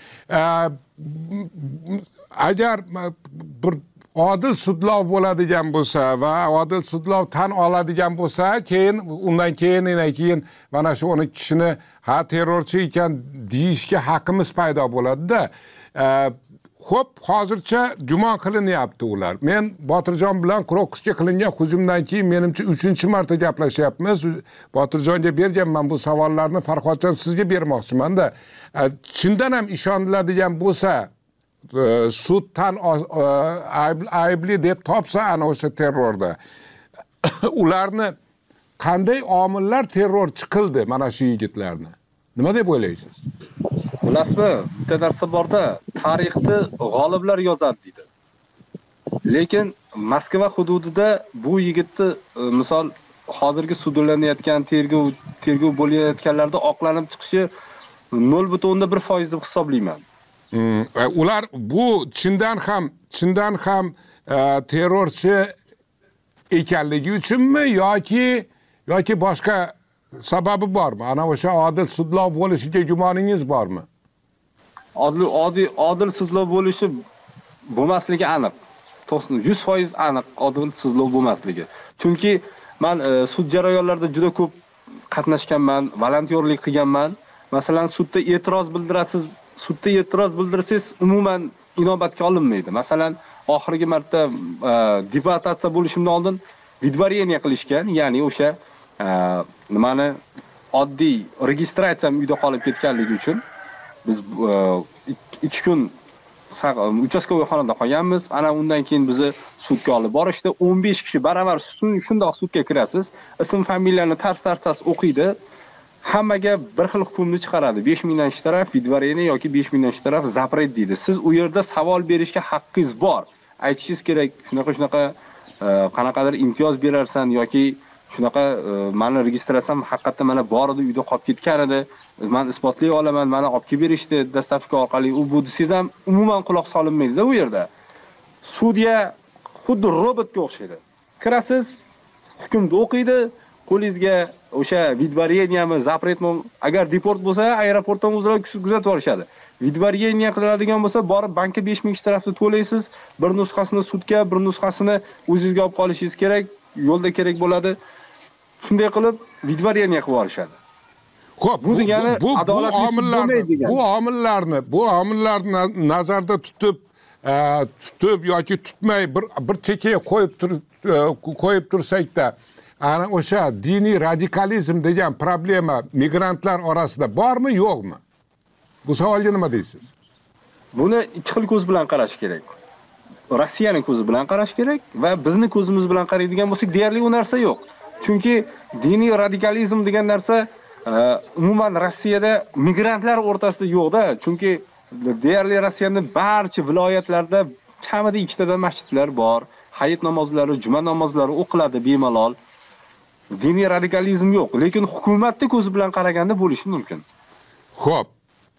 Agar bir odil sudlov bo'ladigan bo'lsa va odil sudlov tan oladigan bo'lsa, keyin undan keyin keyin mana shu o'n ikki kishini ha terrorchi ekan deyishga haqqimiz paydo bo'ladi-da. Xo'p, hozircha gumon qilinyapti ular. Men Botirjon bilan Crocusga qilingan hujumdan keyin menimcha uchinchi marta gaplashyapmiz. Botirjonga berganman bu savollarni, Farhodjon sizga bermoqchiman-da. Chindan ham ishoniladigan bo'lsa, sud tan aybli deb topsa ana o'sha terrorda ularni qanday omillar terrorchi qildi mana shu yigitlarni? Nima deb o'ylaysiz? Bilasizmi, bitta narsa borda, tarixni g'oliblar yozadi deydi. Lekin Moskva hududida bu yigitni misol hozirgi sudlanayotgan tergov tergov bo'layotganlarda oqlanib chiqishi nol butun bir foiz deb hisoblayman. Ular bu chindan ham chindan ham terrorchi ekanligi uchunmi yoki yoki boshqa sababi bormi? Ana o'sha odil sudlov bo'lishiga gumoningiz bormi? Odil odil odil sudlov bo'lishi bo'lmasligi aniq. yuz foiz aniq odil sudlov bo'lmasligi. Chunki men sud jarayonlarida juda ko'p qatnashganman, volontyorlik qilganman. Masalan, sudda e'tiroz bildirasiz, sudda e'tiroz bildirsangiz umuman inobatga olinmaydi. Masalan, oxirgi marta deportatsiya bo'lishimdan oldin vidvareniya qilishgan, ya'ni o'sha nimani oddiy registratsiyam uyda qolib ketganligi uchun biz ikki kun uchastkovoy xonada qolganmiz. Ana undan keyin bizni sudga olib borishdi. o'n besh kishi baravar shundoq sudga kirasiz. Ism familiyani tars-tars o'qiydi. Hammaga bir xil hukmni chiqaradi. besh mingdan shtaraf vidvareniya yoki besh mingdan shtaraf zapret deydi. Siz u yerda savol berishga haqqingiz bor. Aytishingiz kerak, shunaqa shunaqa qanaqadir imtiyoz berarsan yoki shunaqa meni registratsiyam haqiqatda mana bor edi, uyda qolib ketgan edi. Men isbotlay olaman, mana olib kelib berishdi dastavka orqali. U bu desiz ham umuman quloq solinmaydi-da u yerda. Sudya xuddi robotga o'xshaydi. Kirasiz, hukmni o'qiydi, qo'lingizga o'sha vidvareniyami, zapretmi, agar deport bo'lsa, aeroportdan o'zlari kuzatib olishadi. Vidvareniya qiladigan bo'lsa, borib bankka besh ming shtarafni to'laysiz, bir nusxasini sudga, bir nusxasini o'zingizga olib qolishingiz kerak, yo'lda kerak bo'ladi. Shunday qilib vidvareniya qilib olishadi. Xo'p, bu degani bu omillarni, bu omillarni, bu omillarni nazarda tutib, tutib yoki tutmay bir bir chekkaga qo'yib turib qo'yib tursak-da, ana o'sha diniy radikalizm degan problema migrantlar orasida bormi, yo'qmi? Bu savolga nima deysiz? Buni ikki xil ko'z bilan qarash kerak. Rossiyaning ko'zi bilan qarash kerak va bizning ko'zimiz bilan qaraydigan bo'lsak, deyarli u narsa yo'q. Chunki diniy radikalizm degan narsa umuman Rossiyada migrantlar o'rtasida yo'q-da. Chunki deyarli Rossiyaning barcha viloyatlarida kamida ikkita masjidlar bor. Hayit namozlari, juma namozlari o'qiladi bemalol. Diniy radikalizm yo'q, lekin hukumatning ko'zi bilan qaraganda bo'lishi mumkin. Xo'p.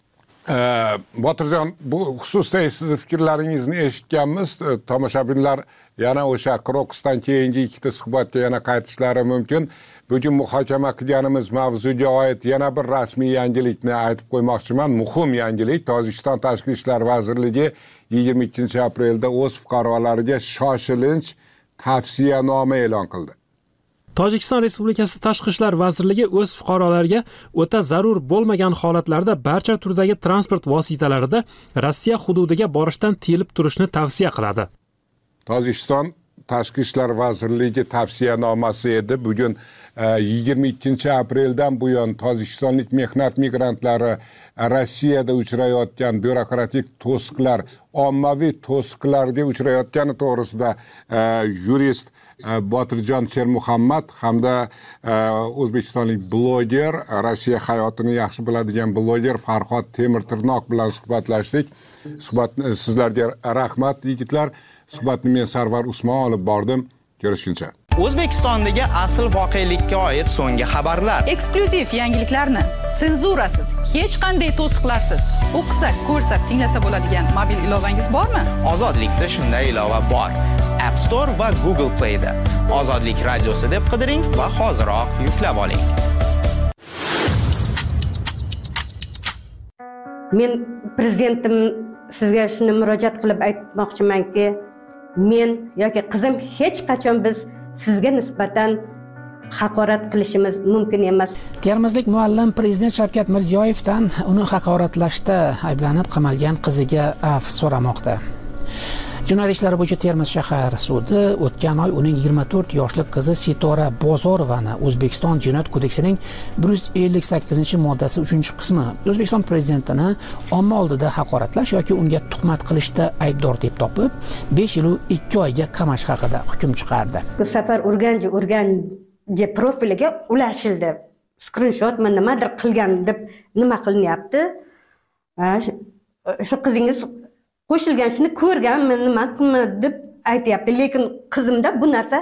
Botirjon, bu xususda siz fikrlaringizni eshitganmiz. Tomoshabinlar yana o'sha Crocusdan keyingi ikkita suhbatga yana qaytishlari mumkin. Bugun muhokama qilganimiz mavzuga oid yana bir rasmiy yangilikni aytib qo'ymoqchiman. Muhim yangilik. Tojikiston Tashqi ishlar vazirligi yigirma ikkinchi aprelda o'z fuqarolariga shoshilinch tavsiyanoma e'lon qildi. Tojikiston Respublikasi Tashqi ishlar vazirligi o'z fuqarolariga o'ta zarur bo'lmagan holatlarda barcha turdagi transport vositalarida Rossiya hududiga borishdan tiyilib turishni tavsiya qiladi. Tojikiston Tashqi ishlar vazirligi tavsiyanomasi edi. Bugun yigirma ikkinchi apreldan buyon tojikistonlik mehnat migrantlari Rossiyada uchrayotgan byurokratik to'siqlar, ommaviy to'siqlarga uchrayotgani to'g'risida yurist Botirjon Shermuhammad hamda o'zbekistonlik bloger, Rossiya hayotini yaxshi biladigan bloger Farhod Temirtirnoq bilan suhbatlashdik. Suhbat sizlarga rahmat yigitlar. Suhbatni men Sarvar Usmon olib bordim. Ko'rishguncha. O'zbekistondagi asl voqelikka oid so'nggi xabarlar, eksklyuziv yangiliklarni senzurasiz, hech qanday to'siqlarsiz o'qisak, ko'rsak, tinglasa bo'ladigan mobil ilovangiz bormi? Ozodlikda shunday ilova bor. App Store va Google Play'da Ozodlik radiosi deb qidiring va hoziroq yuklab oling. Men prezidentim sizga shuni murojaat qilib aytmoqchimanki, men yoki qizim hech qachon biz sizga nisbatan haqorat qilishimiz mumkin emas. Termizlik muallim prezident Shavkat Mirziyoyevdan uni haqoratlashda ayblanib qamalgan qiziga afv so'ramoqda. Jinoyat ishlari bo'yicha Termiz shahar sudi o'tgan oy uning yigirma to'rt yoshli qizi Sitora Bozorovani O'zbekiston Jinoyat kodeksining bir yuz ellik sakkizinchi moddasi uchinchi qismi O'zbekiston prezidentini omma oldida haqoratlash yoki unga tuhmat qilishda aybdor deb topib, besh yil ikki oyga qamash haqida hukm chiqardi. Bu safar Urganchi Urganchi profiliga ulashildi. Screenshotmi nimadir qilgan deb nima qilinyapti? Shu qizingiz qo'shilgan, shuni ko'rganmi, nima deb aytyapti. Lekin qizimda bu narsa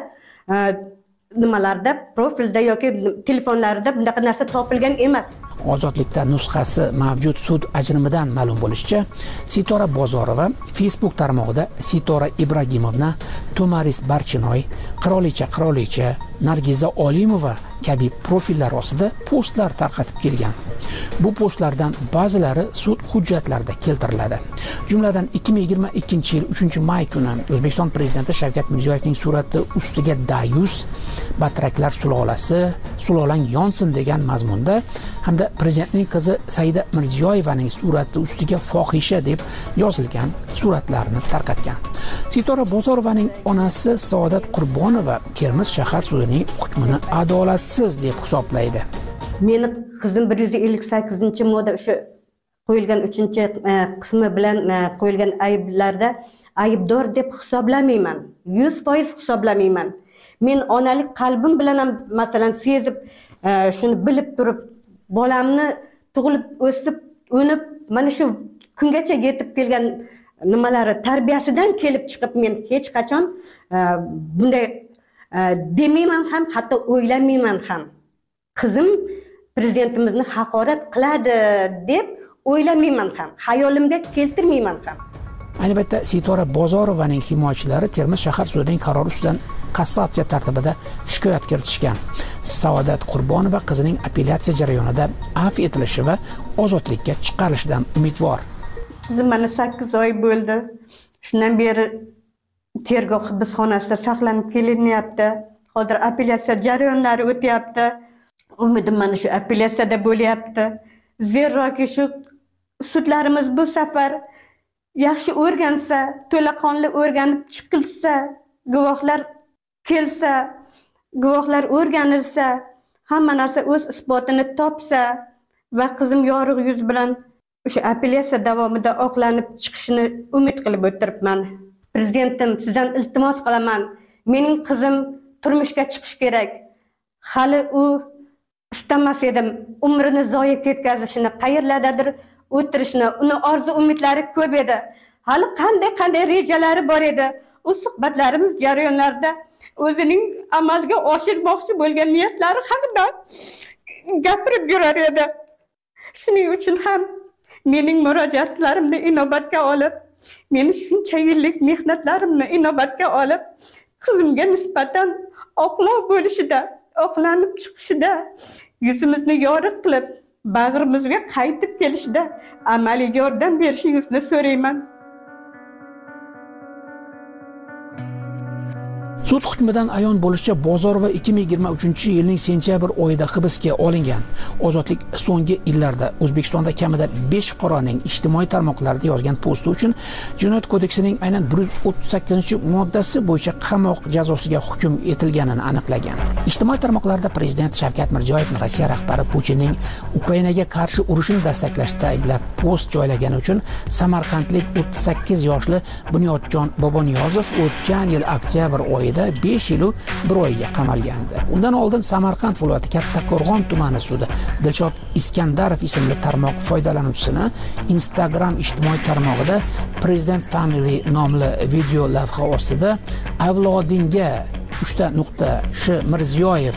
nimalarda, profilda yoki telefonlarida bunaqa narsa topilgan emas. Ozodlikda nusxasi mavjud sud ajrimidan ma'lum bo'lishicha, Sitora Bozorova Facebook tarmog'ida Sitora Ibragimovna, Tomaris Barchinoy, Qirolicha Qirolicha, Nargiza Olimova kabi profillar ostida postlar tarqatib kelgan. Bu postlardan ba'zilari sud hujjatlarida keltiriladi. Jumladan ikki ming yigirma ikkinchi yil uchinchi may kuni O'zbekiston prezidenti Shavkat Mirziyoyevning surati ustiga Dayus, Batraklar sulolasi, sulolang yonsin degan mazmunda hamda prezidentning qizi Saida Mirziyoyevaning surati ustiga fohisha deb yozilgan suratlarni tarqatgan. Sitora Bozorovaning onasi Saodat Qurbonova Termiz shahar sudining hukmini adolatsiz deb hisoblaydi. Meni qizim bir yuz ellik sakkizinchi modda o'sha qo'yilgan uchinchi qismi bilan qo'yilgan ayblarda aybdor deb hisoblamayman. yuz foiz hisoblamayman. Men onalik qalbim bilan ham masalan sezib, shuni bilib turib, bolamni tug'ilib, o'sib, o'nib, mana shu kungacha yetib kelgan nimalari tarbiyasidan kelib chiqib men hech qachon bunday demayman ham, hatto o'ylamayman ham. Qizim prezidentimizni haqorat qiladi deb o'ylamayman ham, xayolimga keltirmayman ham. Ayni paytda Sitora Bozorovaning himoyachilari Termiz shahar sudining qarori ustidan kassatsiya tartibida shikoyat kiritishgan. Saodat Qurbonova qizining apellyatsiya jarayonida afv etilishi va ozodlikka chiqarilishidan umidvor. Qizim mana sakkiz oy bo'ldi. Shundan beri tergov hibsxonasida saqlanib kelinyapti. Hozir apellyatsiya jarayonlari o'tyapti. Umidim mana shu apellyatsiyada bo'lyapti. Zeroki shu sudlarimiz bu safar yaxshi o'rgansa, to'laqonli o'rganib chiqilsa, guvohlar kelsa, guvohlar o'rganilsa, hamma narsa o'z isbotini topsa va qizim yorug' yuz bilan o'sha apellyatsiya davomida oqlanib chiqishini umid qilib o'tiribman. Prezidentim, sizdan iltimos qilaman. Mening qizim turmushga chiqish kerak. Hali u istamas edim umrini zoya ketkazishini, qayerlardadir o'tirishni. Uni orzu umidlari ko'p edi. Hali qanday qanday rejalari bor edi. U suhbatlarimiz jarayonlarida o'zining amalga oshirmoqchi bo'lgan niyatlari haqida gapirib yurar edi. Shuning uchun ham mening murojaatlarimni inobatga olib, meni shuncha yillik mehnatlarimni inobatga olib, qizimga nisbatan oqlov bo'lishida, oqlanib chiqishida, yuzimizni yorug' qilib, bag'rimizga qaytib kelishida amaliy yordam berishingizni so'rayman. Sud hukmidan ayon bo'lishicha, Bozor va ikki ming yigirma uchinchi yilning sentyabr oyida hibsga olingan. Ozodlik so'nggi yillarda O'zbekistonda kamida besh fuqaroning ijtimoiy tarmoqlarda yozgan posti uchun Jinoyat kodeksining aynan bir yuz o'ttiz sakkizinchi moddasi bo'yicha qamoq jazosiga hukm etilganini aniqlagan. Ijtimoiy tarmoqlarda prezident Shavkat Mirziyoyevni Rossiya rahbari Putinning Ukrainaga qarshi urushini destaklashda ayblab post joylagani uchun samarqandlik o'ttiz sakkiz yoshli Bunyodjon Boboniyozov o'tgan yil oktyabr oyida besh yil bir oyga qamalgandi. Undan oldin Samarqand viloyati Kattaqo'rg'on tumani sudi Dilshod Iskandarov ismli tarmoq foydalanuvchisini Instagram ijtimoiy tarmog'ida President Family nomli video lavha ostida avlodinga uchta nuqta sh Mirziyoyev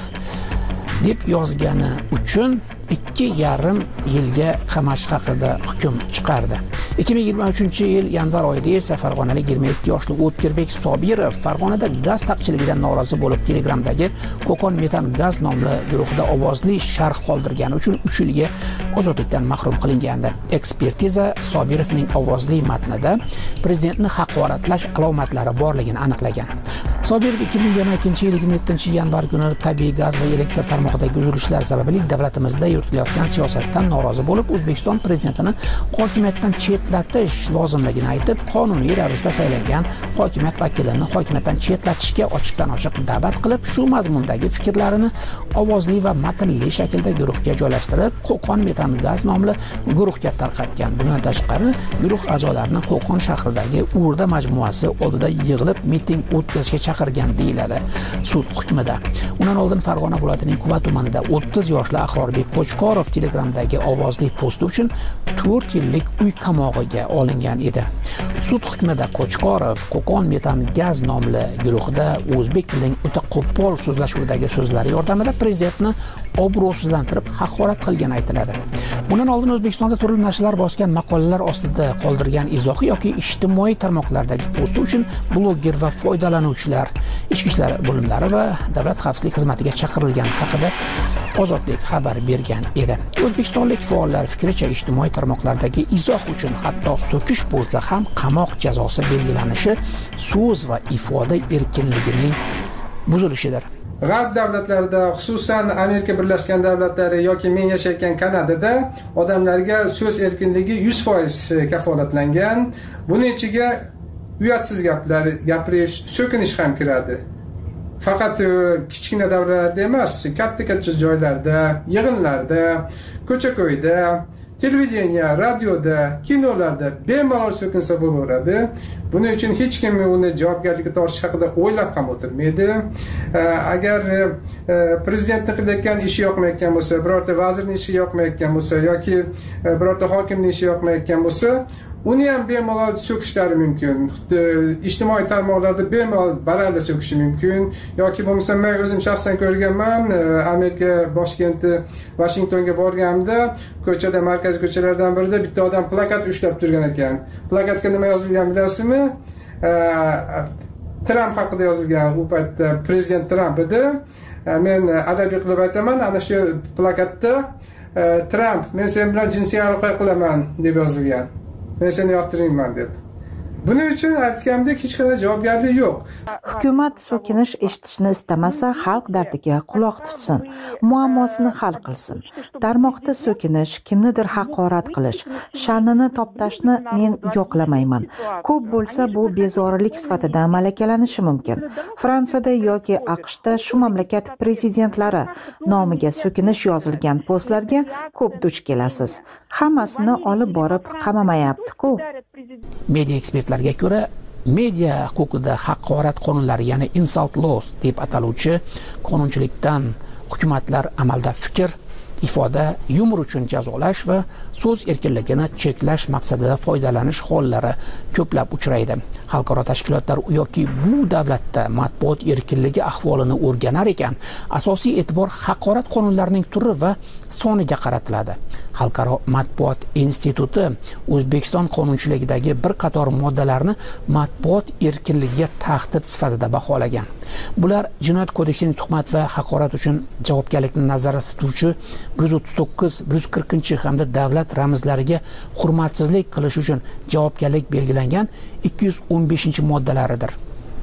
deb yozgani uchun ikki yarim yilga qamash haqida hukm chiqardi. ikki ming yigirma uchinchi yil yanvar oyida esa farg'onalik yigirma yetti yoshli O'tkirbek Sobirov Farg'onada gaz taqchilligidan norozi bo'lib Telegramdagi Qo'qon metan gaz nomli guruhda ovozli sharh qoldirgani uchun uch yilga ozodlikdan mahrum qilingandi. Ekspertiza Sobirovning ovozli matnida prezidentni haqoratlash alomatlari borligini aniqlagan. Sobirov ikki ming yigirma ikkinchi yil yigirma yettinchi yanvar kuni tabiiy gaz va elektr tarmog'idagi uzilishlar sababli davlatimizda yuritilayotgan siyosatdan norozi bo'lib, O'zbekiston prezidentini hokimiyatdan chetlatish lozimligini aytib, qonuniy ravishda saylangan hokimiyat vakilini hokimiyatdan chetlatishga ochiqdan ochiq da'vat qilib, shu mazmundagi fikrlarini ovozli va matnli shaklda guruhga joylashtirib, Qo'qon metan gaz nomli guruhga tarqatgan. Bundan tashqari, guruh a'zolarini Qo'qon shahridagi Urda majmuasi oldida yig'ilib miting o'tkazishga chaqirgan deyiladi sud hukmida. Undan oldin Farg'ona viloyatining Quva tumanida o'ttiz yoshli Ahrorbek Qo'chqorov Telegramdagi ovozli posti uchun to'rt yillik uy qamog'iga olingan edi. Sud hukmida Qo'chqorov Qo'qon metan gaz nomli guruhida o'zbek tilining o'ta qo'pol so'zlashuvidagi so'zlari yordamida prezidentni obro'sizlantirib haqorat qilgani aytiladi. Bundan oldin O'zbekistonda turli nashrlar bosgan maqolalar ostida qoldirgan izohi yoki ijtimoiy tarmoqlardagi posti uchun bloger va foydalanuvchilar ichki ishlar bo'limlari va davlat xavfsizlik xizmatiga chaqirilgani haqida Ozodlik xabar bergan edi. O'zbekistonlik faollar fikricha, ijtimoiy tarmoqlardagi izoh uchun hatto so'kish bo'lsa ham qamoq jazosi belgilanishi so'z va ifoda erkinligining buzilishidir. G'arb davlatlarida, xususan Amerika Birlashgan Davlatlari yoki men yashayotgan Kanadada odamlarga so'z erkinligi yuz foiz kafolatlangan. Buning ichiga uyatsiz gaplar gapirish, so'kinish ham kiradi. Faqat kichkina davralarda emas, katta-katta joylarda, yig'inlarda, ko'cha-ko'yda, televideniya, radioda, kinolarda bemalol so'kinsa bo'laveradi. Buning uchun hech kim uni javobgarlikka tortish haqida o'ylab ham o'tirmaydi. Agar prezidentning qilayotgan ishi yoqmayotgan bo'lsa, birorta vazirning ishi yoqmayotgan bo'lsa yoki birorta hokimning ishi yoqmayotgan bo'lsa, uni ham bemalol so'kishlari mumkin. Ijtimoiy tarmoqlarda bemalol baralla so'kishi mumkin. Yoki bo'lmasa men o'zim shaxsan ko'rganman, Amerika boshkenti Washingtonga borganimda, ko'chada, markaziy ko'chalardan birida bitta odam plakat ushlab turgan ekan. Plakatga nima yozilgan bilasizmi? Tramp haqida yozilgan. U paytda prezident Tramp edi. Men adabiy qilib aytaman, ana shu plakatda Tramp, men sen bilan jinsiy aloqa qilaman deb yozilgan. Men seni yoqtirmayman deb. Buning uchun aytganimdek hech qanday javobgarlik yo'q. Hukumat so'kinish eshitishni istamasa, xalq dardiga quloq tutsin, muammosini hal qilsin. Tarmoqda so'kinish, kimnidir haqorat qilish, sha'nini toptashni men yo'qlamayman. Ko'p bo'lsa bu bezorilik sifatida malakalanishi mumkin. Fransiyada yoki AQShda shu mamlakat prezidentlari nomiga so'kinish yozilgan postlarga ko'p duch kelasiz. Hammasini olib borib qamamayapti-ku. Media ekspertlarga ko'ra, media huquqida haqorat qonunlari, ya'ni insult laws deb ataluvchi qonunchilikdan hukumatlar amalda fikr, ifoda, yumor uchun jazolash va so'z erkinligini cheklash maqsadida foydalanish hollari ko'plab uchraydi. Xalqaro tashkilotlar yoki bu davlatda matbuot erkinligi ahvolini o'rganar ekan, asosiy e'tibor haqorat qonunlarining turi va soniga qaratiladi. Xalqaro matbuot instituti O'zbekiston qonunchiligidagi bir qator moddalarni matbuot erkinligiga tahdid sifatida baholagan. Bular Jinoyat kodeksining tuhmat va haqorat uchun javobgarlikni nazarda tutuvchi bir yuz o'ttiz to'qqiz, bir yuz qirqinchi hamda davlat ramzlariga hurmatsizlik qilish uchun javobgarlik belgilangan ikki yuz o'n beshinchi moddalaridir.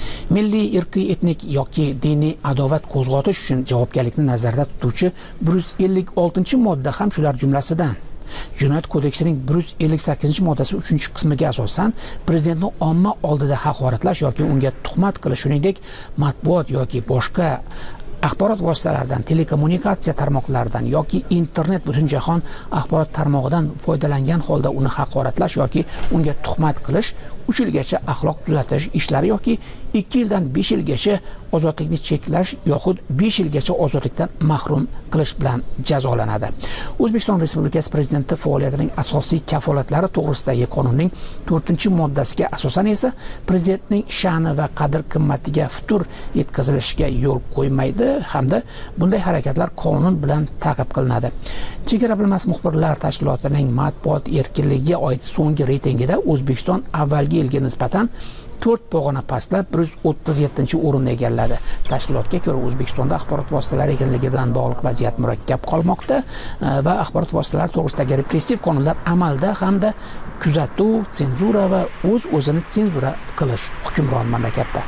milliy irqiy etnik yoki diniy adovat qo'zg'atish uchun javobgarlikni nazarda tutuvchi bir yuz ellik oltinchi modda ham shular jumlasidan. Jinoyat kodeksining bir yuz ellik sakkizinchi moddasi uchinchi qismiga asosan prezidentni omma oldida haqoratlash yoki unga tuhmat qilish, shuningdek matbuot yoki boshqa axborot vositalaridan, telekommunikatsiya tarmoqlaridan yoki internet butun jahon axborot tarmog'idan foydalangan holda uni haqoratlash yoki unga tuhmat qilish uch yilgacha axloq tuzatish ishlari yoki ikki yildan besh yilgacha ozodlikni cheklash yoxud besh yilgacha ozodlikdan mahrum qilish bilan jazolanadi. O'zbekiston Respublikasi Prezidenti faoliyatining asosiy kafolatlari to'g'risidagi qonunning to'rtinchi moddasiga asosan esa prezidentning sha'ni va qadr qimmatiga futur yetkazilishiga yo'l qo'ymaydi hamda bunday harakatlar qonun bilan ta'qib qilinadi. Chegara bilmas muxbirlar tashkilotining matbuot erkinligiga oid so'nggi reytingida O'zbekiston avvalgi yilga nisbatan to'rt pog'ona pastlab bir yuz o'ttiz yettinchi o'rinni egalladi. Tashkilotga ko'ra O'zbekistonda axborot vositalari erkinligi bilan bog'liq vaziyat murakkab qolmoqda va axborot vositalari to'g'risidagi repressiv qonunlar amalda hamda kuzatuv, senzura va o'z o'zini senzura qilish hukmron mamlakatda.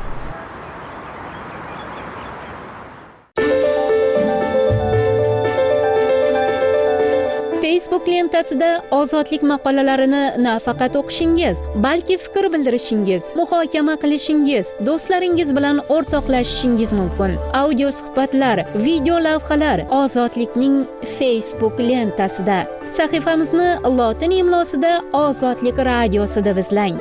Facebook lentasida ozodlik maqolalarini nafaqat o'qishingiz, balki fikr bildirishingiz, muhokama qilishingiz, do'stlaringiz bilan o'rtoqlashishingiz mumkin. Audio suhbatlar, video lavhalar ozodlikning Facebook lentasida. Sahifamizni lotin imlosida Ozodlik radiosida izlang.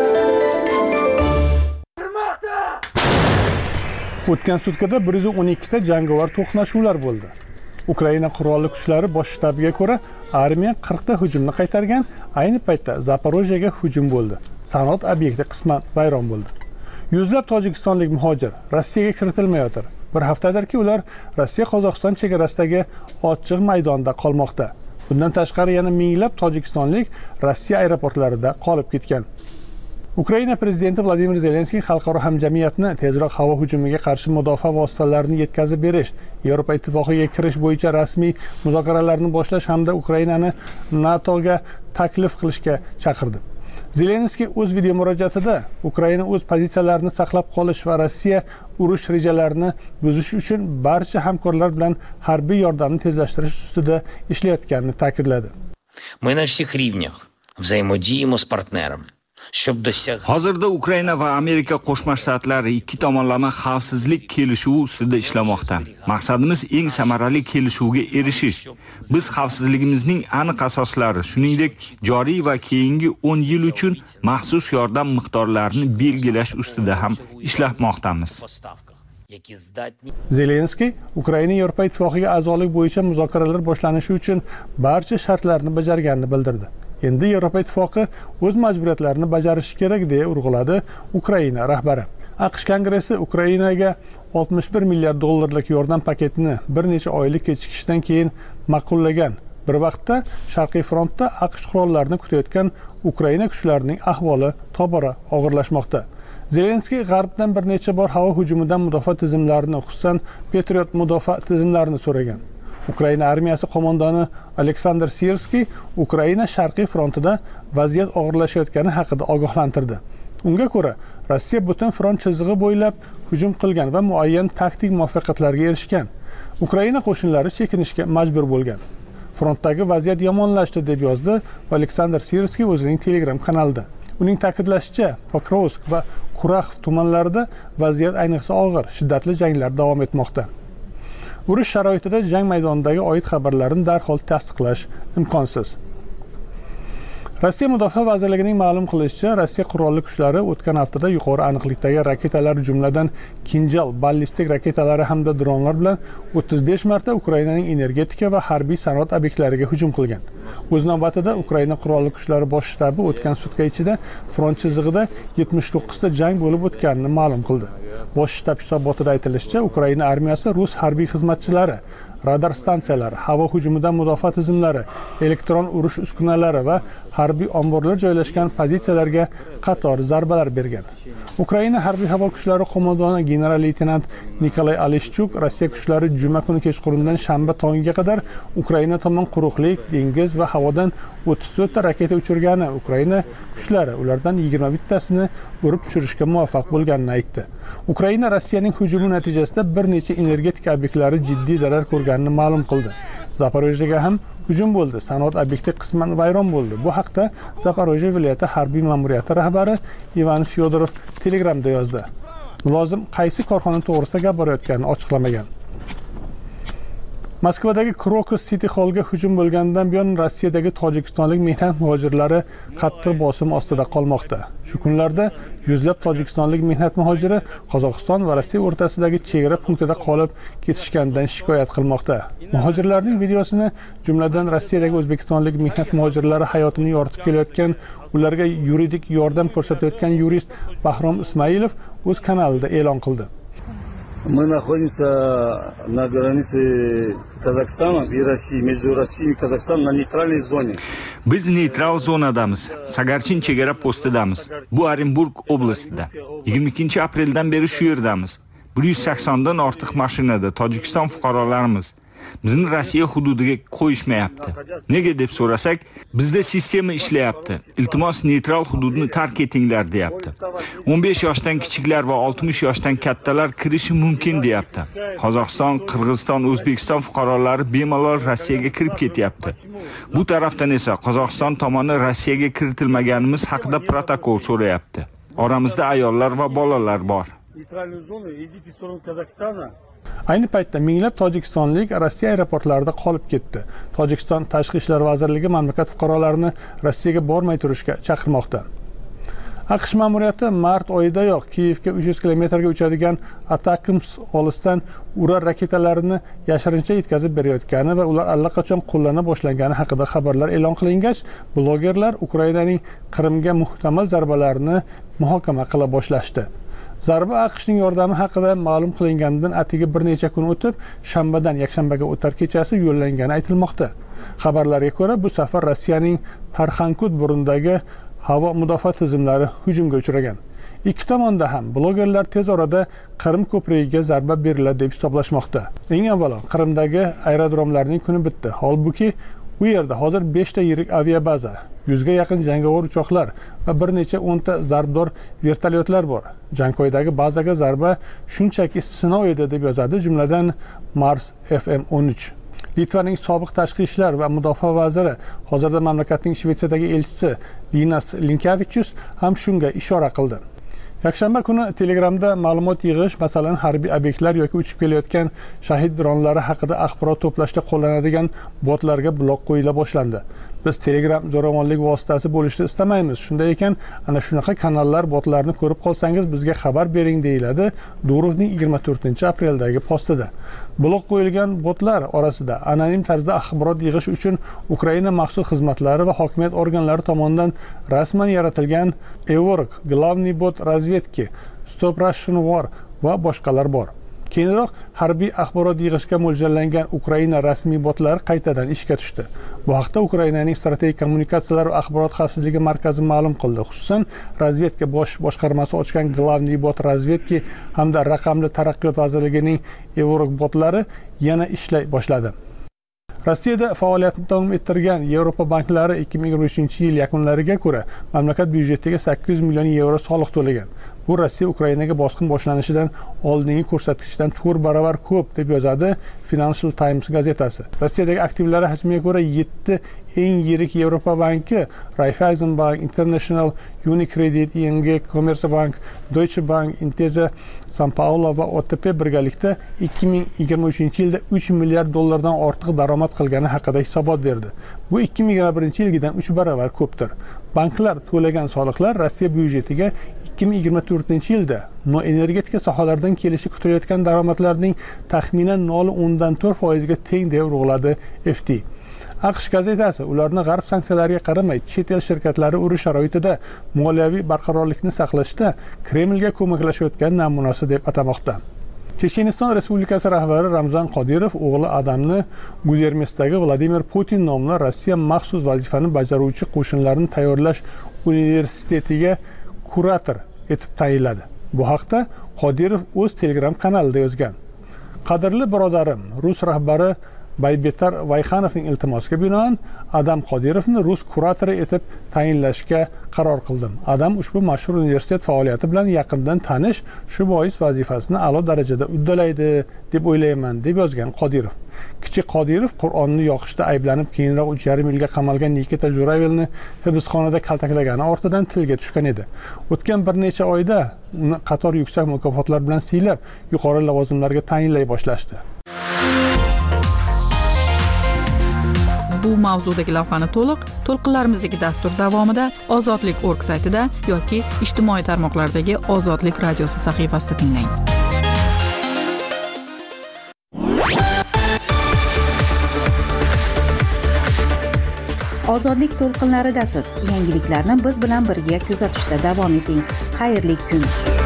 O'tgan sutkada bir yuz o'n ikki ta jangovar to'qnashuvlar bo'ldi. Ukraina qurolli kuchlari bosh shtabiga ko'ra, armiya qirq ta hujumni qaytargan, ayni paytda Zaporojyega hujum bo'ldi. Sanoat obyekti qisman vayron bo'ldi. Yuzlab tojikistonlik muhojir Rossiyaga kiritilmayotir. Bir haftadirki ular Rossiya-Qozog'iston chegarasidagi ochiq maydonda qolmoqda. Bundan tashqari yana minglab tojikistonlik Rossiya aeroportlarida qolib ketgan. Ukraina prezidenti Vladimir Zelenskiy xalqaro hamjamiyatni tezroq havo hujumiga qarshi mudofaa vositalarini yetkazib berish, Yevropa ittifoqiga kirish bo'yicha rasmiy muzokaralarni boshlash hamda Ukrainani NATOga taklif qilishga chaqirdi. Zelenskiy o'z video murojaatida Ukraina o'z pozitsiyalarini saqlab qolish va Rossiya urush rejalarini buzish uchun barcha hamkorlar bilan harbiy yordamni tezlashtirish ustida ishlayotganini ta'kidladi. Мы на всех уровнях взаимодействуем с партнером. Hozirda Ukraina va Amerika Qo'shma Shtatlari ikki tomonlama xavfsizlik kelishuvi ustida ishlamoqda. Maqsadimiz eng samarali kelishuvga erishish. Biz xavfsizligimizning aniq asoslari, shuningdek, joriy va keyingi o'n yil uchun maxsus yordam miqdorlarini belgilash ustida ham ishlamoqdamiz. Zelenskiy Ukraina Yevropa ittifoqiga a'zolik bo'yicha muzokaralar boshlanishi uchun barcha shartlarni bajarganini bildirdi. Endi Yevropa ittifoqi o'z majburiyatlarini bajarishi kerak deya urg'uladi Ukraina rahbari. AQSh Kongressi Ukrainaga oltmish bir milliard dollarlik yordam paketini bir necha oylik kechikishdan keyin ma'qullagan. Bir vaqtda Sharqiy frontda AQSh qurollarini kutayotgan Ukraina kuchlarining ahvoli tobora og'irlashmoqda. Zelenskiy G'arbdan bir necha bor havo hujumidan mudofaa tizimlarini, xususan Patriot mudofaa tizimlarini so'ragan. Ukraina armiyasi qo'mondoni Aleksandr Sirskiy Ukraina Sharqiy frontida vaziyat og'irlashayotgani haqida ogohlantirdi. Unga ko'ra, Rossiya butun front chizig'i bo'ylab hujum qilgan va muayyan taktik muvaffaqiyatlarga erishgan. Ukraina qo'shinlari chekinishga majbur bo'lgan. Frontdagi vaziyat yomonlashdi deb yozdi Aleksandr Sirskiy o'zining Telegram kanalida. Uning ta'kidlashicha, Pokrovsk va Kuraxov tumanlarida vaziyat ayniqsa og'ir, shiddatli janglar davom etmoqda. Urush sharoitida jang maydonidagi oid xabarlarni darhol tasdiqlash imkonsiz. Rossiya Mudofaa vazirligining ma'lum qilishicha, Rossiya qurolli kuchlari o'tgan haftada yuqori aniqlikdagi raketalar, jumladan Kinjal ballistik raketalari hamda dronlar bilan o'ttiz besh marta Ukrainaning energetika va harbiy sanoat obyektlariga hujum qilgan. O'z navbatida Ukraina qurolli kuchlari bosh shtabi o'tgan sutka ichida front chizig'ida yetmish to'qqiz ta jang bo'lib o'tganini ma'lum qildi. Bosh shtab hisobotida aytilishicha, Ukraina armiyasi rus harbiy xizmatchilari, radar stansiyalari, havo hujumidan mudofaa tizimlari, elektron urush uskunalari va harbiy omborlar joylashgan pozitsiyalarga qator zarbalar bergan. Ukraina harbiy havo kuchlari qo'mondoni general-leytenant Nikolay Aleshchuk Rossiya kuchlari juma kuni kechqurundan shanba tongiga qadar Ukraina tomon quruqlik, dengiz va havodan o'ttiz to'rtta raketa uchirgani Ukraina kuchlari ulardan yigirma bittasini urib tushirishga muvaffaq bo'lganini aytdi. Ukraina Rossiyaning hujumi natijasida bir necha energetika obyektlari jiddiy zarar ko'rganini ma'lum qildi. Zaporojyega ham hujum bo'ldi. Sanoat obyekti qisman vayron bo'ldi. Bu haqda Zaporojye viloyati harbiy ma'muriyati rahbari Ivan Fyodorov Telegramda yozdi. Mulozim qaysi korxona to'g'risida gap borayotganini ochiqlamagan. Moskvadagi Krokus City Hallga hujum bo'lganidan buyon Rossiyadagi tojikistonlik mehnat muhojirlari qattiq bosim ostida qolmoqda. Shu kunlarda yuzlab tojikistonlik mehnat muhojiri Qozog'iston va Rossiya o'rtasidagi chegara punktida qolib ketishganidan shikoyat qilmoqda. Muhojirlarning videosini, jumladan Rossiyadagi o'zbekistonlik mehnat muhojirlari hayotini yoritib kelayotgan, ularga yuridik yordam ko'rsatayotgan yurist Bahrom Ismailov o'z kanalida e'lon qildi. Мы находимся на границе Казахстана и России, между Россией и Казахстаном на нейтральной зоне. Biz neytral zonadamiz. Sagarchin chegara postidamiz. Bu Orenburg oblastida. yigirma ikkinchi apreldan beri shu yerdamiz. bir yuz sakson dan ortiq mashinada Tojikiston fuqarolarimiz. Bizni Rossiya hududiga qo'yishmayapti. Nega deb so'rasak, bizda sistema ishlayapti. Iltimos neytral hududni tark etinglar deyapti. o'n besh yoshdan kichiklar va oltmish yoshdan kattalar kirishi mumkin deyapti. Qozog'iston, Qirg'iziston, O'zbekiston fuqarolari bemalol Rossiyaga kirib ketyapti. Bu tarafdan esa Qozog'iston tomoni Rossiyaga kiritilmaganimiz haqida protokol so'rayapti. Oramizda ayollar va bolalar bor. Ayni paytda minglab tojikistonlik Rossiya aeroportlarida qolib ketdi. Tojikiston Tashqi ishlar vazirligi mamlakat fuqarolarini Rossiyaga bormay turishga chaqirmoqda. AQSh ma'muriyati mart oyidayoq Kiyevga uch yuz kilometrga uchadigan Atakms olisdan urar raketalarini yashirincha yetkazib berayotgani va ular allaqachon qo'llana boshlangani haqida xabarlar e'lon qilingach, blogerlar Ukrainaning Qrimga muhtamal zarbalarini muhokama qila boshlashdi. Zarba AQShning yordami haqida ma'lum qilinganidan atigi bir necha kun o'tib, shanbadan yakshanbaga o'tar kechasi yo'llangani aytilmoqda. Xabarlarga ko'ra, bu safar Rossiyaning Tarxankut burundagi havo mudofaa tizimlari hujumga uchragan. Ikki tomonda ham blogerlar tez orada Qrim ko'prigiga zarba beriladi deb hisoblashmoqda. Eng avvalo, Qrimdagi aerodromlarning kuni bitdi. Holbuki u yerda hozir besh ta yirik aviabaza, yuzga yaqin jangovar uchoqlar va bir necha o'nta zarbdor vertolyotlar bor. Jankoydagi bazaga zarba shunchaki sinov edi deb yozadi, jumladan Mars F M o'n uch. Litvaning sobiq tashqi ishlar va mudofaa vaziri, hozirda mamlakatning Shvetsiyadagi elchisi Linas Linkevichus ham shunga ishora qildi. Yakshanba kuni Telegramda ma'lumot yig'ish, masalan, harbiy obyektlar yoki uchib kelayotgan shahid dronlari haqida axborot to'plashda qo'llanadigan botlarga blok qo'yila boshlandi. Biz Telegram zo'ravonlik vositasi bo'lishni istamaymiz. Shunday ekan, ana shunaqa kanallar, botlarni ko'rib qolsangiz bizga xabar bering, deyiladi Durovning yigirma to'rtinchi apreldagi postida. Blok qo'yilgan botlar orasida anonim tarzda axborot yig'ish uchun Ukraina maxsus xizmatlari va hokimiyat organlari tomonidan rasman yaratilgan Evorg, Glavniy bot razvedki, Stop Russian War va boshqalar bor. Keyinroq harbiy axborot yig'ishga mo'ljallangan Ukraina rasmiy botlari qaytadan ishga tushdi. Bu haqda Ukrainaning strategik kommunikatsiyalar va axborot xavfsizligi markazi ma'lum qildi. Xususan, razvedka bosh boshqarmasi ochgan Glavniy bot razvedki hamda raqamli taraqqiyot vazirligining Evorg botlari yana ishlay boshladi. Rossiyada faoliyatini davom ettirgan Yevropa banklari ikki ming yigirma uchinchi yil yakunlariga ko'ra mamlakat byudjetiga sakkiz yuz million yevro soliq to'lagan. Bu Rossiya Ukrainaga bosqin boshlanishidan oldingi ko'rsatkichdan to'rt barobar ko'p deb yozadi Financial Times gazetasi. Rossiyadagi aktivlari hajmiga ko'ra yetti eng yirik Yevropa banki Raiffeisenbank, International, Unicredit, I N G, Commerzbank, Deutsche Bank, Intesa, San Paulo va O T P birgalikda ikki ming yigirma uchinchi yilda uch milliard dollardan ortiq daromad qilgani haqida hisobot berdi. Bu ikki ming yigirma birinchi yilgidan uch barobar ko'pdir. Banklar to'lagan soliqlar Rossiya byudjetiga ikki ming yigirma to'rtinchi yilda noenergetika sohalaridan kelishi kutilayotgan daromadlarning taxminan nol nuqta o'ndan to'rt foiz ga teng deb urg'uladi F T. AQSh gazetasi ularni g'arb sanksiyalariga qaramay chet el shirkatlari urush sharoitida moliyaviy barqarorlikni saqlashda Kremlga ko'maklashayotgan namunasi deb atamoqda. Checheniston Respublikasi rahbari Ramzan Qodirov o'g'li Adamni Gudermesdagi Vladimir Putin nomli Rossiya maxsus vazifani bajaruvchi qo'shinlarni tayyorlash universitetiga kurator etib tayinladi. Bu haqda Qodirov o'z Telegram kanalida yozgan. Qadrli birodarim, Rus rahbari Baybetar Vayxanovning iltimosiga binoan Adam Qodirovni rus kuratori etib tayinlashga qaror qildim. Adam ushbu mashhur universitet faoliyati bilan yaqindan tanish, shu bois vazifasini a'lo darajada uddalaydi deb o'ylayman, deb yozgan Qodirov. Kichik Qodirov Qur'onni yoqishda ayblanib keyinroq uch yarim yilga qamalgan Nikita Juravelni hibsxonada kaltaklagani ortidan tilga tushgan edi. O'tgan bir necha oyda uni qator yuksak mukofotlar bilan siylab, yuqori lavozimlarga tayinlay boshlashdi. Bu mavzudagi lavhani to'liq to'lqinlarimizdagi dastur davomida ozodlik точка org saytida yoki ijtimoiy tarmoqlardagi Ozodlik radiosi sahifasida tinglang. Ozodlik to'lqinlaridasiz. Yangiliklarni biz bilan birga kuzatishda davom eting. Xayrli kun.